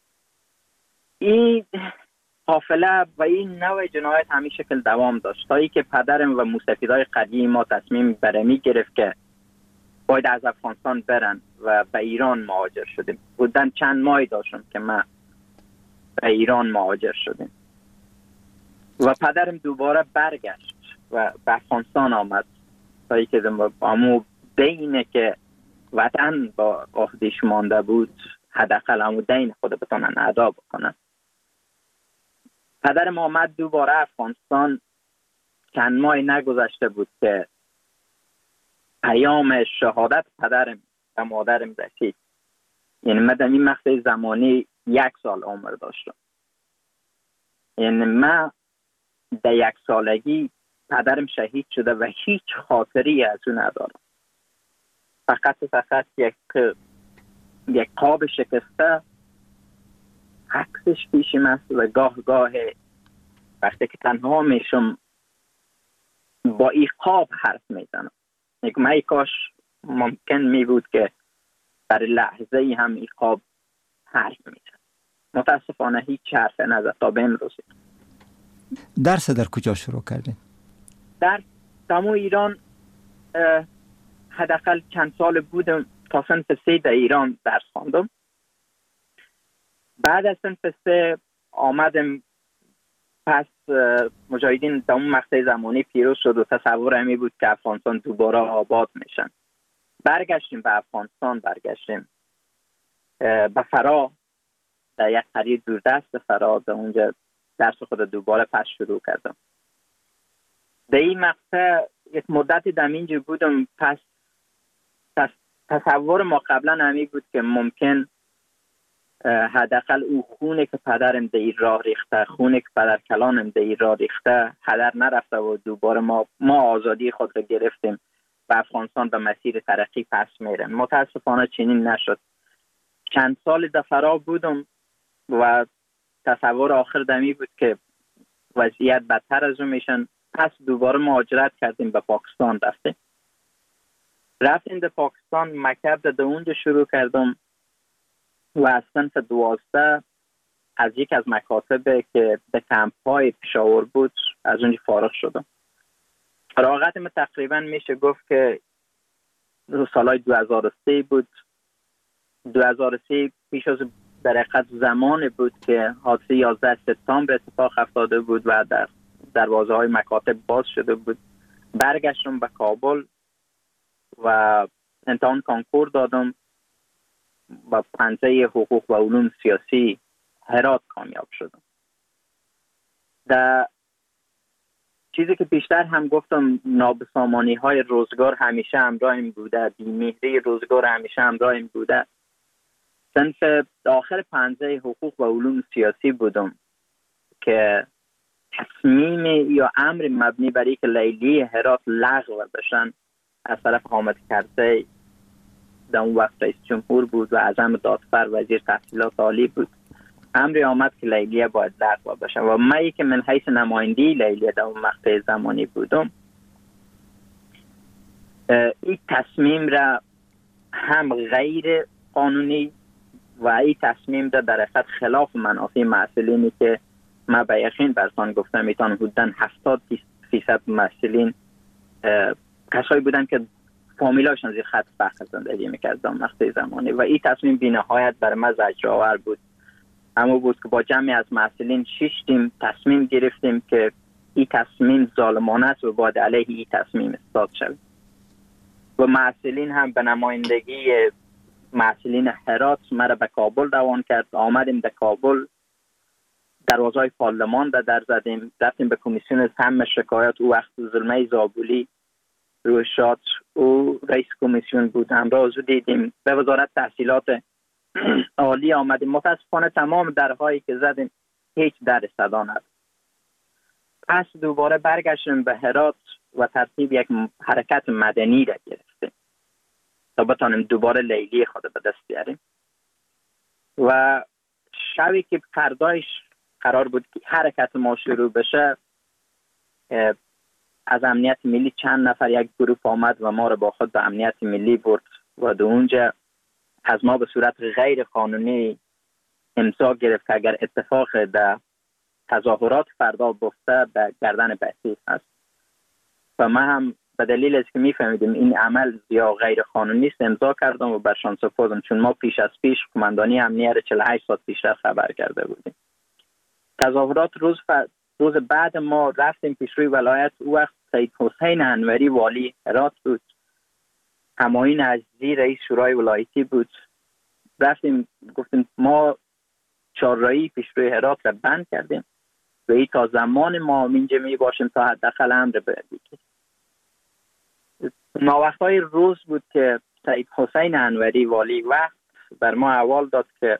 این قافله و این نوع جنایت همین شکل دوام داشت تا ای که پدرم و موسفیدای قریه ما تصمیم برمی گرفت که باید از افغانستان برن و به ایران مهاجر شدیم. بودن چند ماهی داشتم که من به ایران مهاجر شدیم و پدرم دوباره برگشت و به افغانستان آمد تا ای که امو دینه که وطن با عهده‌اش مانده بود، حداقل امو دین خود بتونن ادا بکنن. پدرم آمد دوباره افغانستان. چند ماه نگذشته بود که پیام شهادت پدرم و مادرم رسید. یعنی من در این مقطع زمانی یک سال عمر داشتم. یعنی من در یک سالگی پدرم شهید شده و هیچ خاطری از اون ندارم. فقط فقط یک یک قاب شکسته عکسش پیشم است و گاه گاه وقتی که تنها میشم با این قاب حرف میزنم. یک من کاش ممکن می بود که در لحظه ای هم این قاب حرف میزن. متاسفانه هیچ حرف نزد تا به امروز. درس در کجا شروع کردین؟ در دمو ایران حداقل چند سال بودم، تا صنف سه در ایران درس خواندم. بعد از صنف سه آمدم، پس مجاهدین در اون مقطع زمانی پیروز شد و تصور همی بود که افغانستان دوباره آباد میشن. برگشتیم به افغانستان، برگشتیم به فرا، در یک قریه دوردست فرا، در اونجا درس خود دوباره پس شروع کردم. در این مقطع یک مدتی در اینجا بودم. پس تصور ما قبلا همی بود که ممکن حداقل او خونه که پدرم در این راه ریخته، خونه که پدر کلانم در این راه ریخته هدر نرفته و دوباره ما ما آزادی خود را گرفتیم و افغانستان به مسیر ترقی پس میره. متاسفانه چنین نشد. چند سال در فرا بودم و تصور آخر دمی بود که وضعیت بدتر از اون میشن. پس دوباره مهاجرت کردیم، به پاکستان رفتیم. رفتیم به پاکستان، مکتب در اونجا شروع کردم و از صنف دوازده از یک از مکاتب که به کمپ های پشاور بود از اونجا فارغ شدم. فراغت من تقریبا میشه گفت که سالهای دو هزار و سه بود. دو هزار و سه پیش از در حقیقت زمان بود که حادثه یازده سپتامبر اتفاق افتاده بود و در دروازه های مکاتب باز شده بود. برگشتم به کابل و امتحان کانکور دادم و پنجه حقوق و علوم سیاسی هرات کامیاب شدم. در چیزی که بیشتر هم گفتم، نابسامانی های روزگار همیشه همراهیم بوده، بی‌مهری روزگار همیشه همراهیم بوده. صنف آخر پنجه حقوق و علوم سیاسی بودم که تصمیم یا امر مبنی بر اینکه لیلی هرات لغو بشن از طرف حامد کرزی در اون وقت رئیس جمهور بود و اعظم دادفر وزیر تحصیلات عالی بود، امری آمد که لیلی باید لغو بشن و من که من حیث نمایندی لیلی در اون مقطع زمانی بودم این تصمیم را هم غیر قانونی و این تصمیم را در حقیقت خلاف منافع مسئولینی که من به یقین برسان گفتم میتون حدوداً هفتاد فیصد مسئولین کسایی بودن که فامیلاشون زیر خط فقر زندگی میکرد در مقطع زمانی و این تصمیم بی نهایت بر من زجرآور بود. اما بود که با جمعی از مسئولین شیشتیم تصمیم گرفتیم که این تصمیم ظالمانه است و باید علیه این تصمیم اصلاح شود و مسئولین هم به نمایندگی مسئولین هرات مرا به کابل روان کرد. آمدیم در کابل، دروازهای پارلمان را در زدیم، رفتیم به کمیسیون سم شکایات. او وقت ظلمه زابولی روی شاد او رئیس کمیسیون بود، همراه او دیدیم. به وزارت تحصیلات عالی آمدیم، متاسفانه تمام درهایی که زدیم هیچ در صدا نداد. پس دوباره برگشتیم به هرات و ترتیب یک حرکت مدنی را گرفتیم تا بتانیم دوباره لیلی خود به دست بیاریم. و شبی که فردایش قرار بود که حرکت ما شروع بشه، از امنیت ملی چند نفر یک گروه آمد و ما را با خود به امنیت ملی برد و در اونجا از ما به صورت غیر قانونی امضا گرفت که اگر اتفاق در تظاهرات فردا بفته به گردن بسیج هست. و من هم به دلیل از که میفهمیدیم این عمل یا غیر قانونی است امضا کردم و برشان سپردم، چون ما پیش از پیش قماندانی امنیت را چهل و هشت ساعت پیش خبر کرده بودیم. تظاهرات روز ف... روز بعد ما رفتیم پیشروی ولایت. او وقت سید حسین انوری والی هرات بود، همایون عزیزی رئیس شورای ولایتی بود. رفتیم گفتیم ما چهارراهی پیشروی هرات را بند کردیم و این تا زمان ما اینجا می باشیم تا حداقل امر بگیریم. ناوقتای روز بود که سید حسین انوری والی وقت بر ما احوال داد که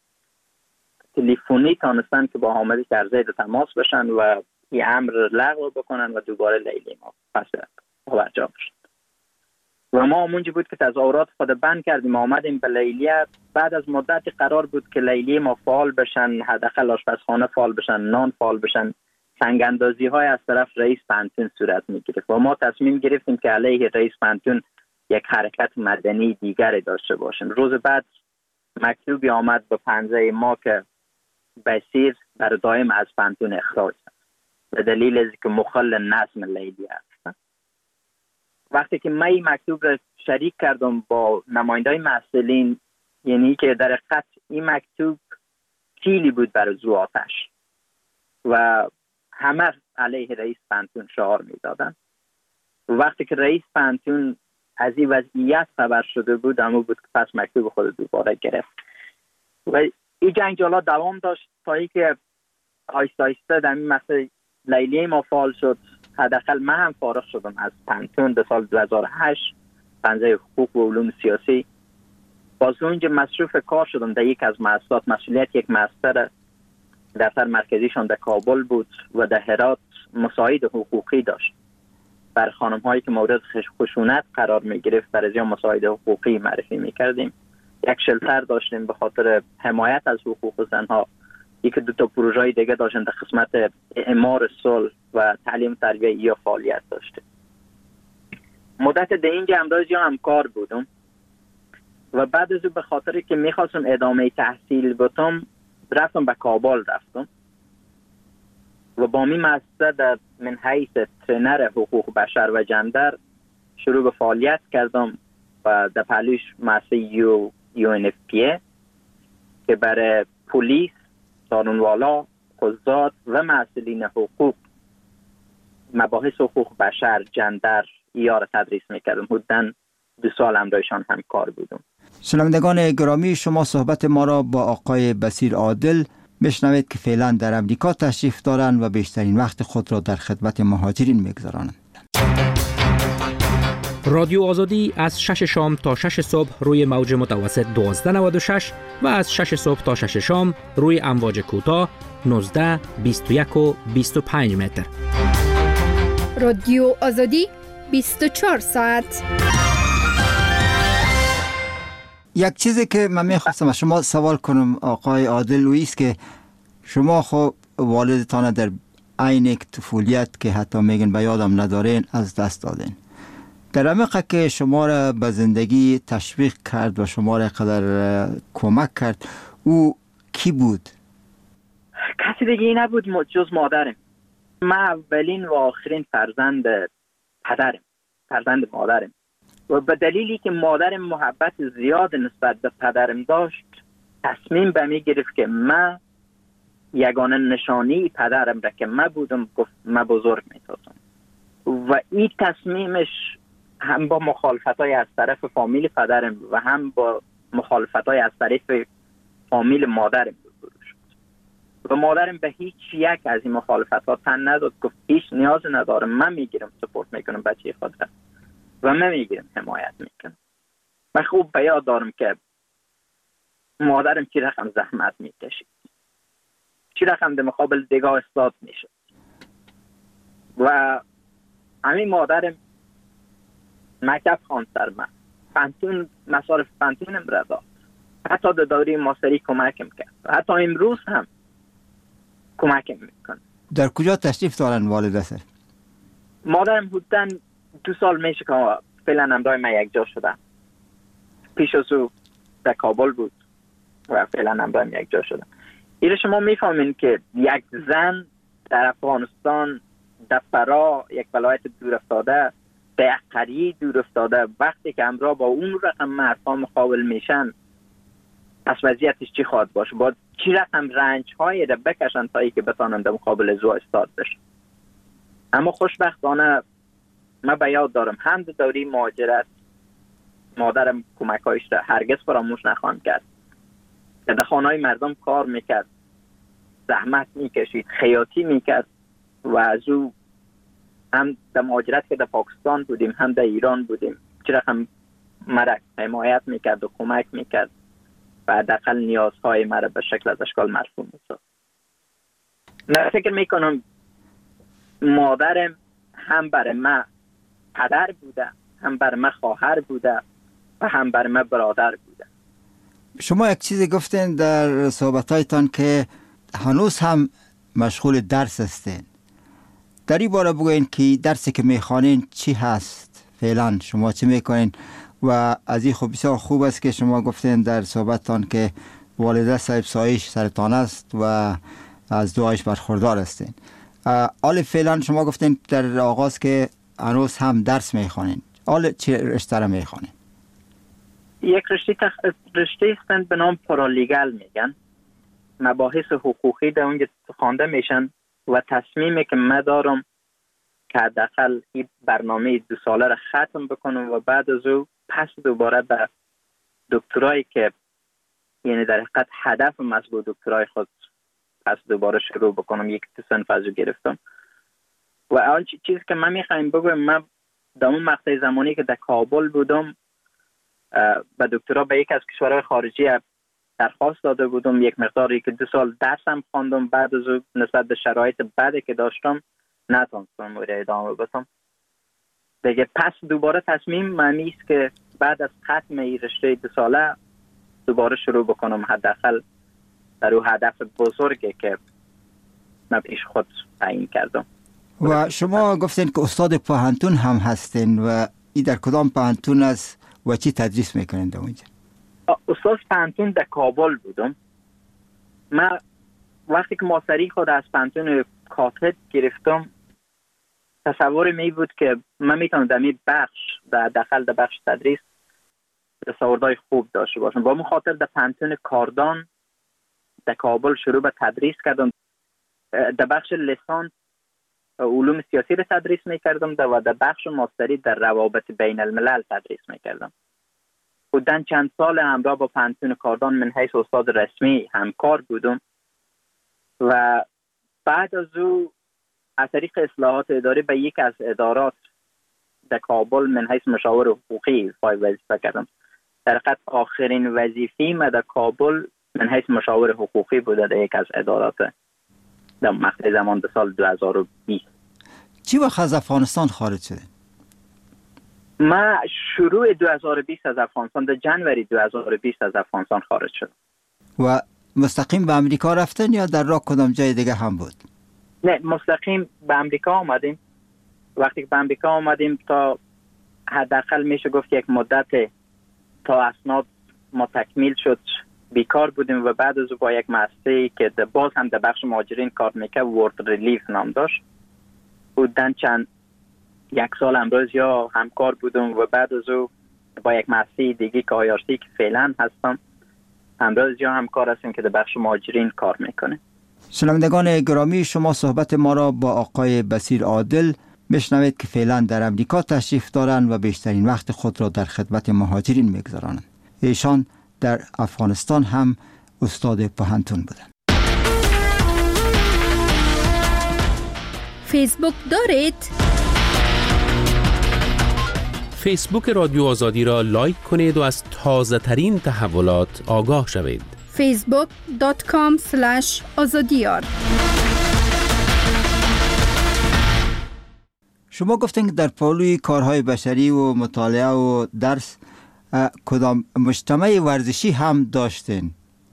تلفنی تانستن که با حامد کرزی تماس بشن و این امر لغو بکنن و دوباره لیلی ما پس برجا بشن. و ما اونجا بود که تظاهرات خود بند کردیم، آمدیم به لیلیه. بعد از مدتی قرار بود که لیلی ما فعال بشن، حداقل آشپزخانه فعال بشن، نان فعال بشن. سنگ اندازی های از طرف رئیس پنتون صورت می گرفت و ما تصمیم گرفتیم که علیه رئیس پنتون یک حرکت مدنی دیگری داشته باشیم. روز بعد مکتوبی آمد به پنجه ما که بسیر در دائم از پنتون اخراج است به دلیل از که مخل نظم لیلی است. وقتی که من این مکتوب را شریک کردم با نمایندای مسئولین، یعنی که در حقیقت این مکتوب کیلی بود بر زو آتش و همه علیه رئیس پنتون شعار می دادن. وقتی که رئیس پنتون از این وضعیت خبر شده بود، اما بود که پس مکتوب خود دوباره گرفت و این جنجالا دوام داشت تا ای که آیسته آیسته در این مسئله لیلی ما فعال شد. حداقل من هم فارغ شدم از پنتون در سال دو هزار و هشت، پنجه حقوق و علوم سیاسی. باز اونجا مصروف کار شدم در یک از مؤسسات. مسئولیت یک مؤسسه دفتر مرکزیشان در کابل بود و در هرات مساعد حقوقی داشت بر خانم هایی که مورد خشونت قرار می گرفت. برای زیان مساعد حقوقی معرفی می کردیم. یک شلتر داشتیم به خاطر حمایت از حقوق زنها. یک دو تا پروژه دیگه داشتیم در قسمت اعمار صلح و تعلیم تربیه یا فعالیت داشتیم. مدت در اینجا امروز یا همکار بودم و بعد از او به خاطر که میخواستم ادامه تحصیل بتم رفتم به کابل رفتم و با می مؤسسه در من حیث ترینر حقوق بشر و جندر شروع به فعالیت کردم و در پهلوش مؤسسه یو یو ان اف پی که برای پلیس، سارونوالا، قضات و مسئولین حقوق مباحث حقوق بشر، جندر یا تدریس میکردم. حدوداً دو سال همراهشان هم کار بودم. شنوندگان گرامی، شما صحبت ما را با آقای بصیر عادل میشنوید که فعلا در امریکا تشریف دارند و بیشترین وقت خود را در خدمت مهاجرین میگذرانند. رادیو آزادی از شش شام تا شش صبح روی موج متوسط دوازده نود و شش و از شش صبح تا شش شام روی امواج کوتاه نوزده بیست و یک و بیست و پنج متر. رادیو آزادی بیست و چهار ساعت. یک چیزی که من میخواستم از شما سوال کنم آقای عادل است که شما خب والدتان در عین طفولیت که حتی میگن به یادم ندارین از دست دادین. در عمق که شما را به زندگی تشویق کرد و شما را قدر کمک کرد او کی بود؟ کسی دیگه نبود جز مادرم. من اولین و آخرین فرزند پدرم، فرزند مادرم، و به دلیلی که مادرم محبت زیاد نسبت به پدرم داشت تصمیم به می گرفت که من یگانه نشانی پدرم را که من بودم گفت من بزرگ می سازم. و این تصمیمش هم با مخالفتای از طرف فامیل پدرم و هم با مخالفتای از طرف فامیل مادرم روبرو شد. و مادرم به هیچ یک از این مخالفت‌ها تن نداد، گفت هیچ نیاز ندارم، من میگیرم سپورت میکنم بچه خود را و من میگیرم حمایت میکنم. من خوب به یاد دارم که مادرم چی رقم زحمت میکشید، چی رقم در مقابل دیگاه استاد میشد و همین مادرم مکتب خواند سر من، پنتون مصارف پنتونم را داد، حتی در دوره ماستری کمکم کرد، حتی امروز هم کمکم میکنه. در کجا تشریف دارن والدت؟ مادرم بودن دو سال میشه که فعلا همراه من یک جا شدن. پیش از او در کابل بود و فعلا همراه من یک جا شدن. ایره شما میفهمین که یک زن در افغانستان، در فرا، یک ولایت دور افتاده، در یک قریه دور افتاده، وقتی که همراه با اون رقم مردها مقابل میشن پس وضعیتش چی خواهد باشه؟ باید چی رقم رنج های را بکشن تا ای که بتانند در مقابل زو استاد بشن. اما خوشبختانه من به یاد دارم هم در دوره مهاجرت مادرم کمک هایش را هرگز فراموش نخواهند کرد که در خانه های مردم کار میکرد، زحمت میکشید، خیاطی میکرد و از او هم در مهاجرت که در پاکستان بودیم هم در ایران بودیم چه رقم مرا حمایت میکرد و کمک میکرد و حداقل نیازهای مرا به شکل از اشکال مرفوع میساخت. من فکر میکنم مادرم هم برای من پدر بوده، هم برای من خواهر بوده و هم برای من برادر بوده. شما یک چیزی گفتین در صحبتایتان که هنوز هم مشغول درس هستین. در این باره بگوین که درسی که میخوانین چی هست؟ فعلا شما چی میکنین؟ و از این خوب بسیار خوب است که شما گفتین در صحبتتان که والده صاحب سایش سرطان است و از دعایش برخوردار هستین. حال فعلا شما گفتین در آغاز که هنوز هم درس میخوانین. حال چه رشته را میخوانین؟ یک رشته تخ... رشته هستند به نام پارالیگل میگن. مباحث حقوقی در اونجا خوانده میشن و تصمیمی که من دارم که حداقل این برنامه دو ساله را ختم بکنم و بعد از او پس دوباره به دکترایی که یعنی در حقیقت هدفم از با دکترای خود پس دوباره شروع بکنم. یک دو صنف از او گرفتم و آن چیزی که من میخوایم بگویم، من در اون مقطع زمانی که در کابل بودم به دکترا به یک از کشورهای خارجی درخواست داده بودم، یک مقداری که دو سال درسم خواندم، بعد از او نسبت به شرایط بعدی که داشتم نتونستم ادامه بدم دیگه. پس دوباره تصمیم معنی است که بعد از ختم این رشته دو ساله دوباره شروع بکنم، حداقل در اون هدف بزرگی که من پیش خود تعیین کردم. و شما گفتین که استاد پوهنتون هم هستین و این در کدام پوهنتون است و چی تدریس میکنین در اونجا؟ استاد پوهنتون در کابل بودم. من وقتی که ماستری خود از پوهنتون کاتد گرفتم تصور می بود که من میتونم در این بخش در داخل در بخش تدریس تصوردهای خوب داشته باشم. با مخاطر در پوهنتون کاردان در کابل شروع به تدریس کردم. در بخش لیسانس علوم سیاسی را تدریس میکردم و در بخش ماستری در روابط بین الملل تدریس میکردم. بودن چند سال همراه با پوهنتون کاردان من حیث استاد رسمی همکار بودم و بعد از او از طریق اصلاحات اداری به یک از ادارات در کابل من حیث مشاور حقوقی فای وظیفه کردم. در حقیقت آخرین وظیفه ما در کابل من حیث مشاور حقوقی بوده در یک از ادارات در مقطع زمان به سال دو هزار و بیست. چی وقت از افغانستان خارج شده؟ ما شروع دو هزار و بیست از افغانستان، در جنوری دو هزار و بیست از افغانستان خارج شد. و مستقیم به امریکا رفتن یا در راه کدام جای دیگه هم بود؟ نه، مستقیم به امریکا آمدیم. وقتی که به امریکا آمدیم تا حداقل میشه گفت یک مدت تا اسناد ما تکمیل شد بیکار بودیم و بعد از او با یک مؤسسه‌ای که باز هم در بخش مهاجرین کار میکرد، ورد ریلیف نام داشت، بودن چند یک سال امروز یا همکار بودم و بعد از او با یک مؤسسه دیگه که آی آر سی که فعلا هستم امروز یا همکار هستیم که در بخش مهاجرین کار میکنه. شنوندگان گرامی، شما صحبت ما را با آقای بصیر عادل میشنوید که فعلا در امریکا تشریف دارند و بیشترین وقت خود را در خدمت مهاجرین میگذارند. ایشان در افغانستان هم استاد پوهنتون بودند. فیسبوک دارید؟ فیسبوک رادیو آزادی را لایک کنید و از تازه ترین تحولات آگاه شوید. فیسبوک دات کام اسلش آزادیار. شما گفتین که در پالوی کارهای بشری و مطالعه و درس کدام مجتمع ورزشی هم داشتین؟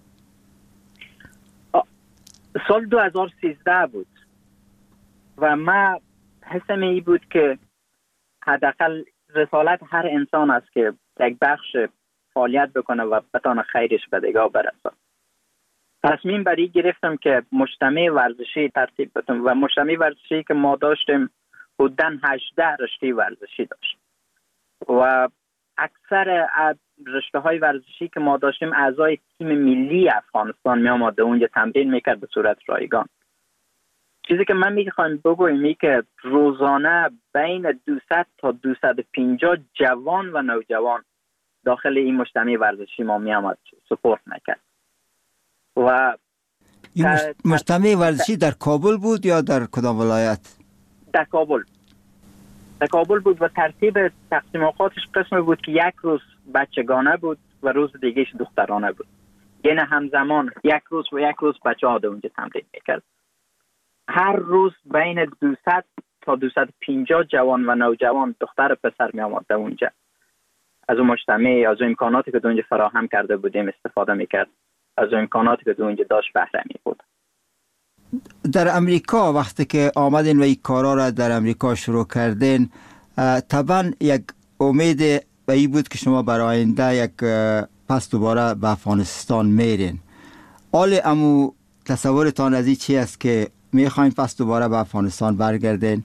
سال دو هزار و سیزده بود و ما حسم ای بود که حداقل رسالت هر انسان است که یک بخش فعالیت بکنه و بتانه خیرش به دیگه برسه. تصمیم بر این گرفتم که مجتمع ورزشی ترتیب بدم و مجتمع ورزشی که ما داشتیم حدوداً هجده رشته ورزشی داشت و اکثر رشته های ورزشی که ما داشتیم اعضای تیم ملی افغانستان می آمد اونجا تمرین میکرد به صورت رایگان. چیزی که من میخوام بگویم این که روزانه بین دویست تا دویست و پنجاه جوان و نوجوان داخل این مجتمع ورزشی ما می آمد سپورت میکرد. و این مجتمع ورزشی در کابل بود یا در کدام ولایت؟ در کابل. در کابل بود و ترتیب تقسیم اوقاتش قسم بود که یک روز بچگانه بود و روز دیگهش دخترانه بود. یعنی همزمان یک روز و یک روز بچه ها اونجا تمرین میکرد. هر روز بین دویست تا دویست و پنجاه جوان و نوجوان دختر و پسر می آمد اونجا. از اون مجتمع، از اون امکاناتی که اونجا فراهم کرده بودیم استفاده میکرد. از اون امکاناتی که اونجا داشت بهره می بود. در امریکا وقتی که آمدین و این کارا را در امریکا شروع کردین، طبعا یک امید و این بود که شما برای آینده یک پس دوباره به افغانستان میرین. حال امو تصورتان از این چی است که میخواین پس دوباره به افغانستان برگردین؟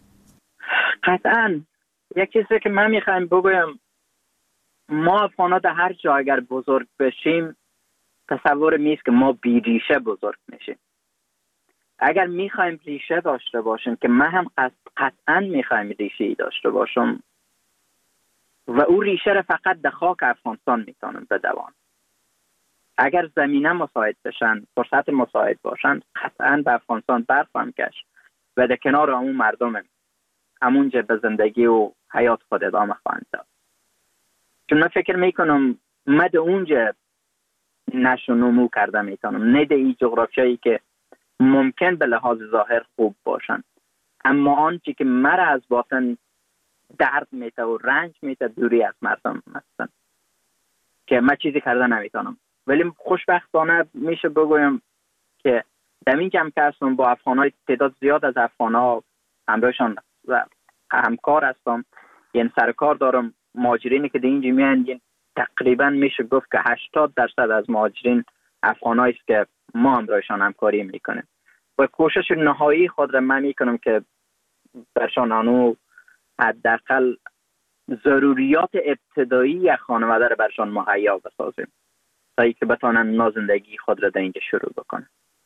قطعا یک چیزی که من میخوایم بگویم، ما افغانا در هر جا اگر بزرگ بشیم تصور میست که ما بی ریشه بزرگ میشیم. اگر میخوایم ریشه داشته باشیم که من هم قطعا میخوایم ریشه داشته باشم و او ریشه را فقط در خاک افغانستان میتونم بدوام. اگر زمینه مساعد بشن، فرصت مساعد باشن، قطعا به افغانستان برخواهم گشت و در کنار همون مردم همونجا به زندگی و حیات خود ادامه خواهم داد. چون من فکر میکنم من در اونجا نشو نمو کرده میتونم، نه در این جغرافیایی که ممکن به لحاظ ظاهر خوب باشن، اما آنچه که مرا از باطن درد میته و رنج میته دوری از مردم هستن که من چیزی کرده نمیتونم. ولی خوشبختانه میشه بگویم که در این جمع که هستم با افغانای تعداد زیاد از افغانها همراهشان و همکار هستم، یعنی سرکار دارم. مهاجرینی که در اینجا میان تقریبا میشه گفت که هشتاد درصد از مهاجرین افغانایی است که ما همراهشان همکاری میکنیم و کوشش نهایی خود را من میکنم که برشان آنو حداقل ضروریات ابتدایی یک خانواده را برشان مهیا بسازیم تا اینکه بتانن نا زندگی خود را در اینجا شروع بکنن.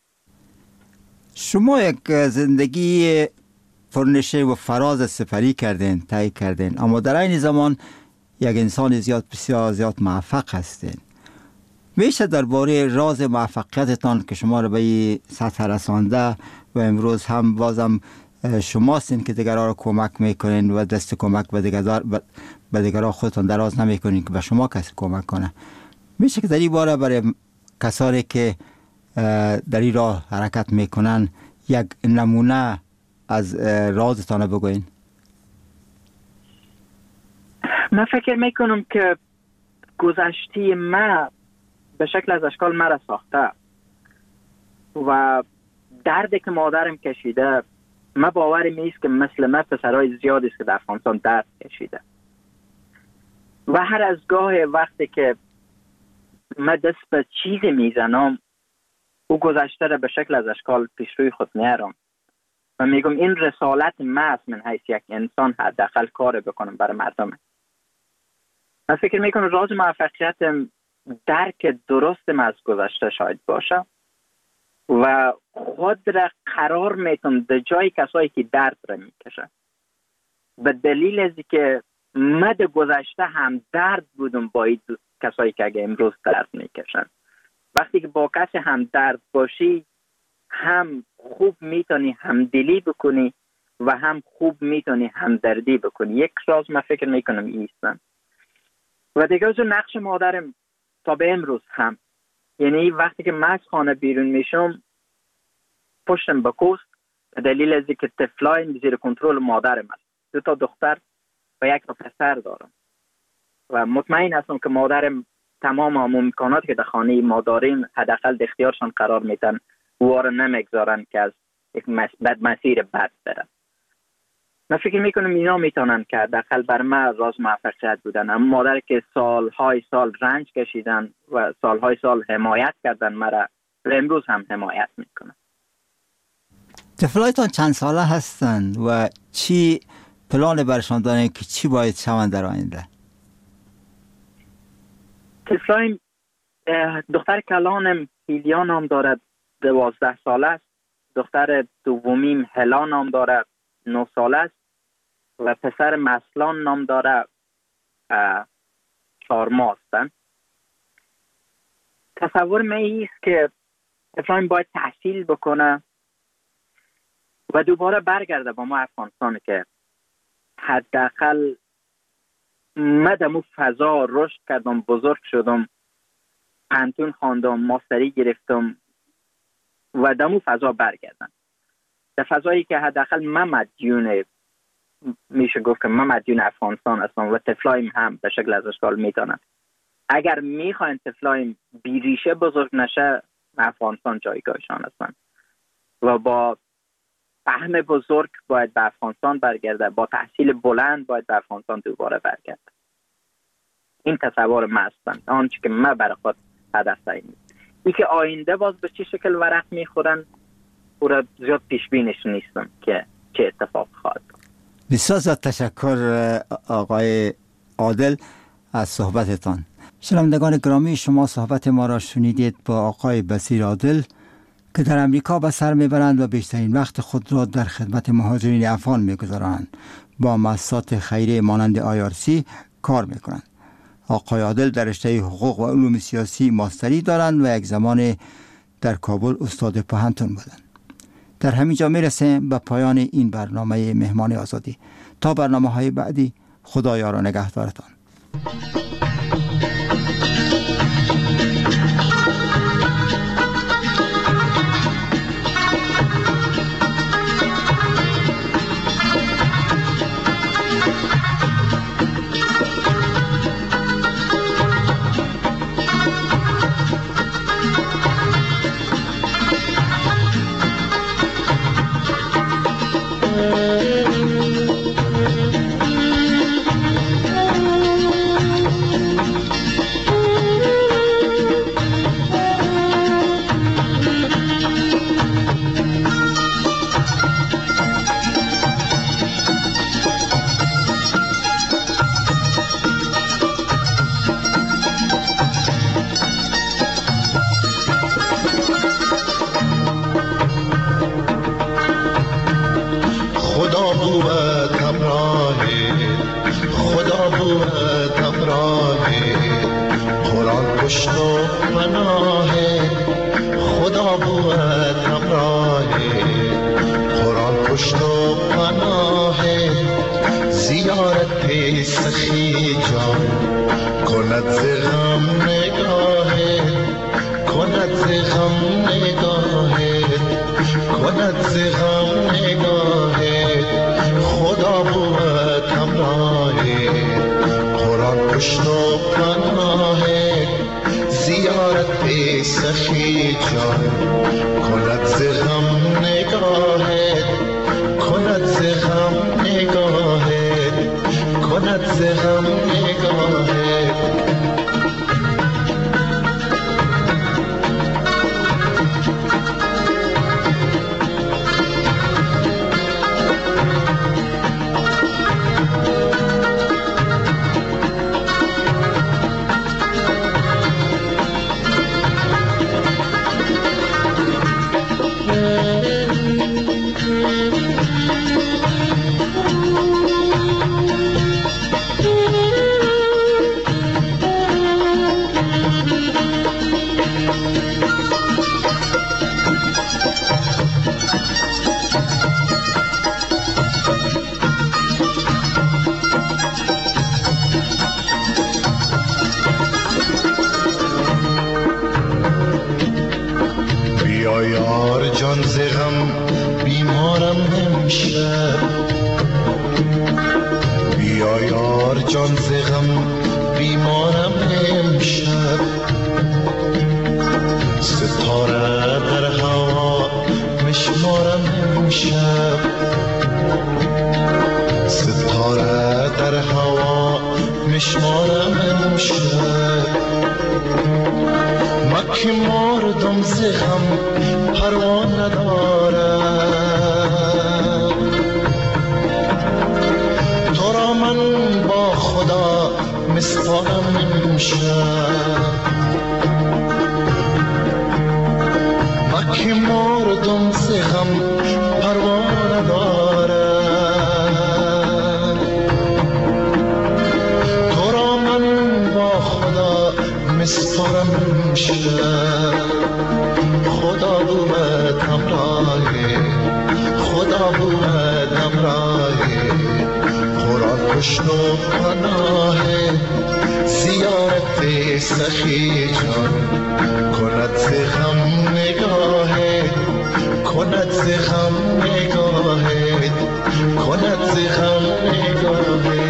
شما یک زندگی پرنشه و فراز سپری کردین، طی کردین، اما در این زمان یک انسان زیاد بسیار زیاد موفق هستین. میشه درباره راز موفقیتتان که شما را به این سطح رسانده و امروز هم بازم شماستین که دیگران رو کمک میکنین و دست کمک به دیگران به دیگران خودتون دراز نمیکنین که به شما کسی کمک کنه. میشه که در این باره برای کسانی که در این راه حرکت میکنن یک نمونه از رازتان بگوین؟ من فکر میکنم که گذشته ما به شکل از اشکال مرا ساخته و دردی که مادرم کشیده، من باورم نیست که مثل من پسرهای زیادی است که در افغانستان درد کشیده و هر از گاه وقتی که من دست به چیزی میزنم او گذشته را به شکل از اشکال پیش روی خود میارم و میگم این رسالت من است، من حیث یک انسان حداقل کار بکنم برای مردم. من فکر میکنم راز موفقیتم درک درستم از گذشته شاید باشه و خود را قرار میتونم در جای کسایی که درد را میکشن، به دلیل از که من در گذشته هم درد بودم با این کسایی که اگه امروز درد میکشن. وقتی که با کسی هم درد باشی هم خوب میتونی همدلی بکنی و هم خوب میتونی همدردی بکنی. یک راز من فکر میکنم ایستم و دیگه از نقش مادرم تا به امروز هم، یعنی وقتی که من از خانه بیرون میشم پشتم به کوست به دلیل از که طفلایم زیر کنترل مادرم است. دو تا دختر و یک تا پسر دارم و مطمئن هستم که مادرم تمام امکاناتی که در خانه ما داریم حداقل در اختیارشان قرار میدن و او را نمیگذارن که از یک بد مسیر بد برن. من فکر میکنم اینا میتونن که حداقل بر من راز موفقیت بودن. اما مادر که سالهای سال رنج کشیدن و سالهای سال حمایت کردن مرا و امروز هم حمایت میکنن. طفلایتان چند ساله هستند و چی پلان برشان دارن که چی باید شوند در آینده؟ طفلایم دختر کلانم هیلیا نام دارد، دوازده ساله است. دختر دومیم هلا نام دارد، نه ساله است و پسر مسلان نام دارد، چهار ماه هستند. تصور من ایست که طفلایم باید تحصیل بکنه و دوباره برگرده با ما افغانستان که حداقل من در مو فضا رشد کردم، بزرگ شدم، پانتون خواندم، ماستری گرفتم و در مو فضا برگردم، در فضایی که حداقل من مدیون، میشه گفت که من مدیون افغانستان هستم و طفلایم هم به شکل از اشکال میتونن. اگر میخواین طفلایم بیریشه بزرگ نشه، افغانستان جایگاهشان هستن و با فهم بزرگ باید به افغانستان برگرده، با تحصیل بلند باید به افغانستان دوباره برگرده. این تصور من هستن، آنچه که من برای خود هدف تعیین. این که آینده باز به چه شکل ورق میخورن او را زیاد پیش بینش نیستم که چه اتفاق خواهد. بسیار زیاد تشکر آقای عادل از صحبتتان. شنوندگان گرامی، شما صحبت ما را شنیدید با آقای بصیر عادل که در امریکا به سر میبرند و بیشترین وقت خود را در خدمت مهاجرین افغان میگذارند. با مؤسسات خیریه مانند آی آر سی کار میکنند. آقای عادل در رشته حقوق و علوم سیاسی ماستری دارند و یک زمان در کابل استاد پوهنتون بودند. در همین جا میرسیم به پایان این برنامه مهمان آزادی. تا برنامه های بعدی، خدا یار و نگهدارتان. خدا بود همراه قرآن پشت و زیارت سخی جان کند ز غم نگاهت کند ز غم نگاهت کند ز غم نگاهت خدا بود همراهت قرآن پشت و پناهت زیارت سخی جان کند ز غم نگاهت کند ز غم نگاهت کند ز غم نگاهت جان ز غم بیمارم امشب بیا یار جان ز غم بیمارم امشب ستاره در هوا مشمارم امشب ستاره در هوا مشمارم امشب مکه مردم ز غم پروا ندارم تو را من با خدا مسپارم امشب مکه مردم ز غم پروا ندارم تو را من با خدا مسپارم امشب خدا بود همراهه خدا بود همراهه قرآن پشت و پناهه زیارت سخی جان کند ز غم نگاهه کند ز غم نگاهه کند ز غم نگاهه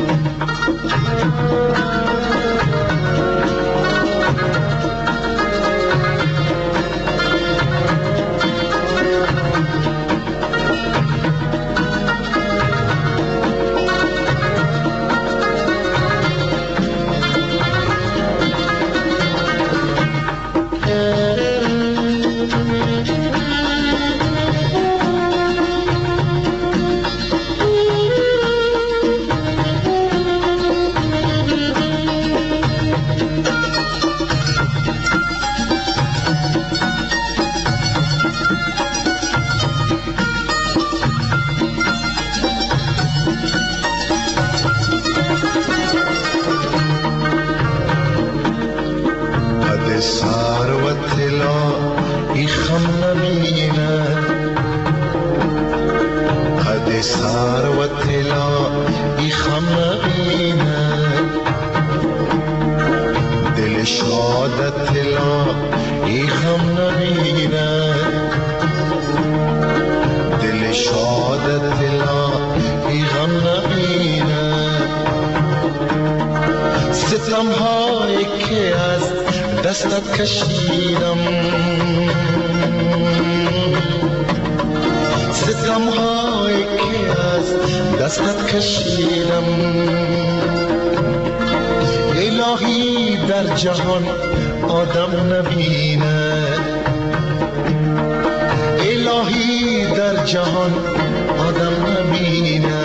دستت کشیدم ستم هایی که از دستت کشیدم الهی در جهان آدم نبینه الهی در جهان آدم نبینه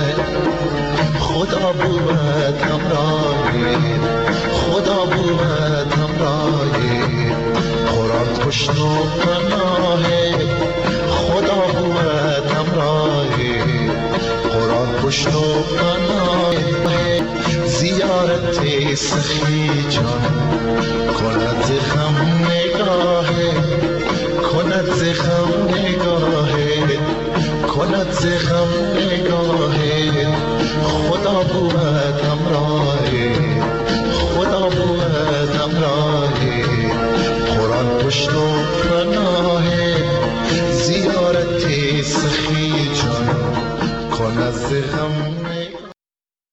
خدا بود همراهه خدا بود همراهه قرآن پشت و پناهه خدا بود همراهه قرآن پشت و پناهه زیارت سخی جان کند ز غم نگاهه کند ز غم نگاهه کند ز غم نگاهه خدا بود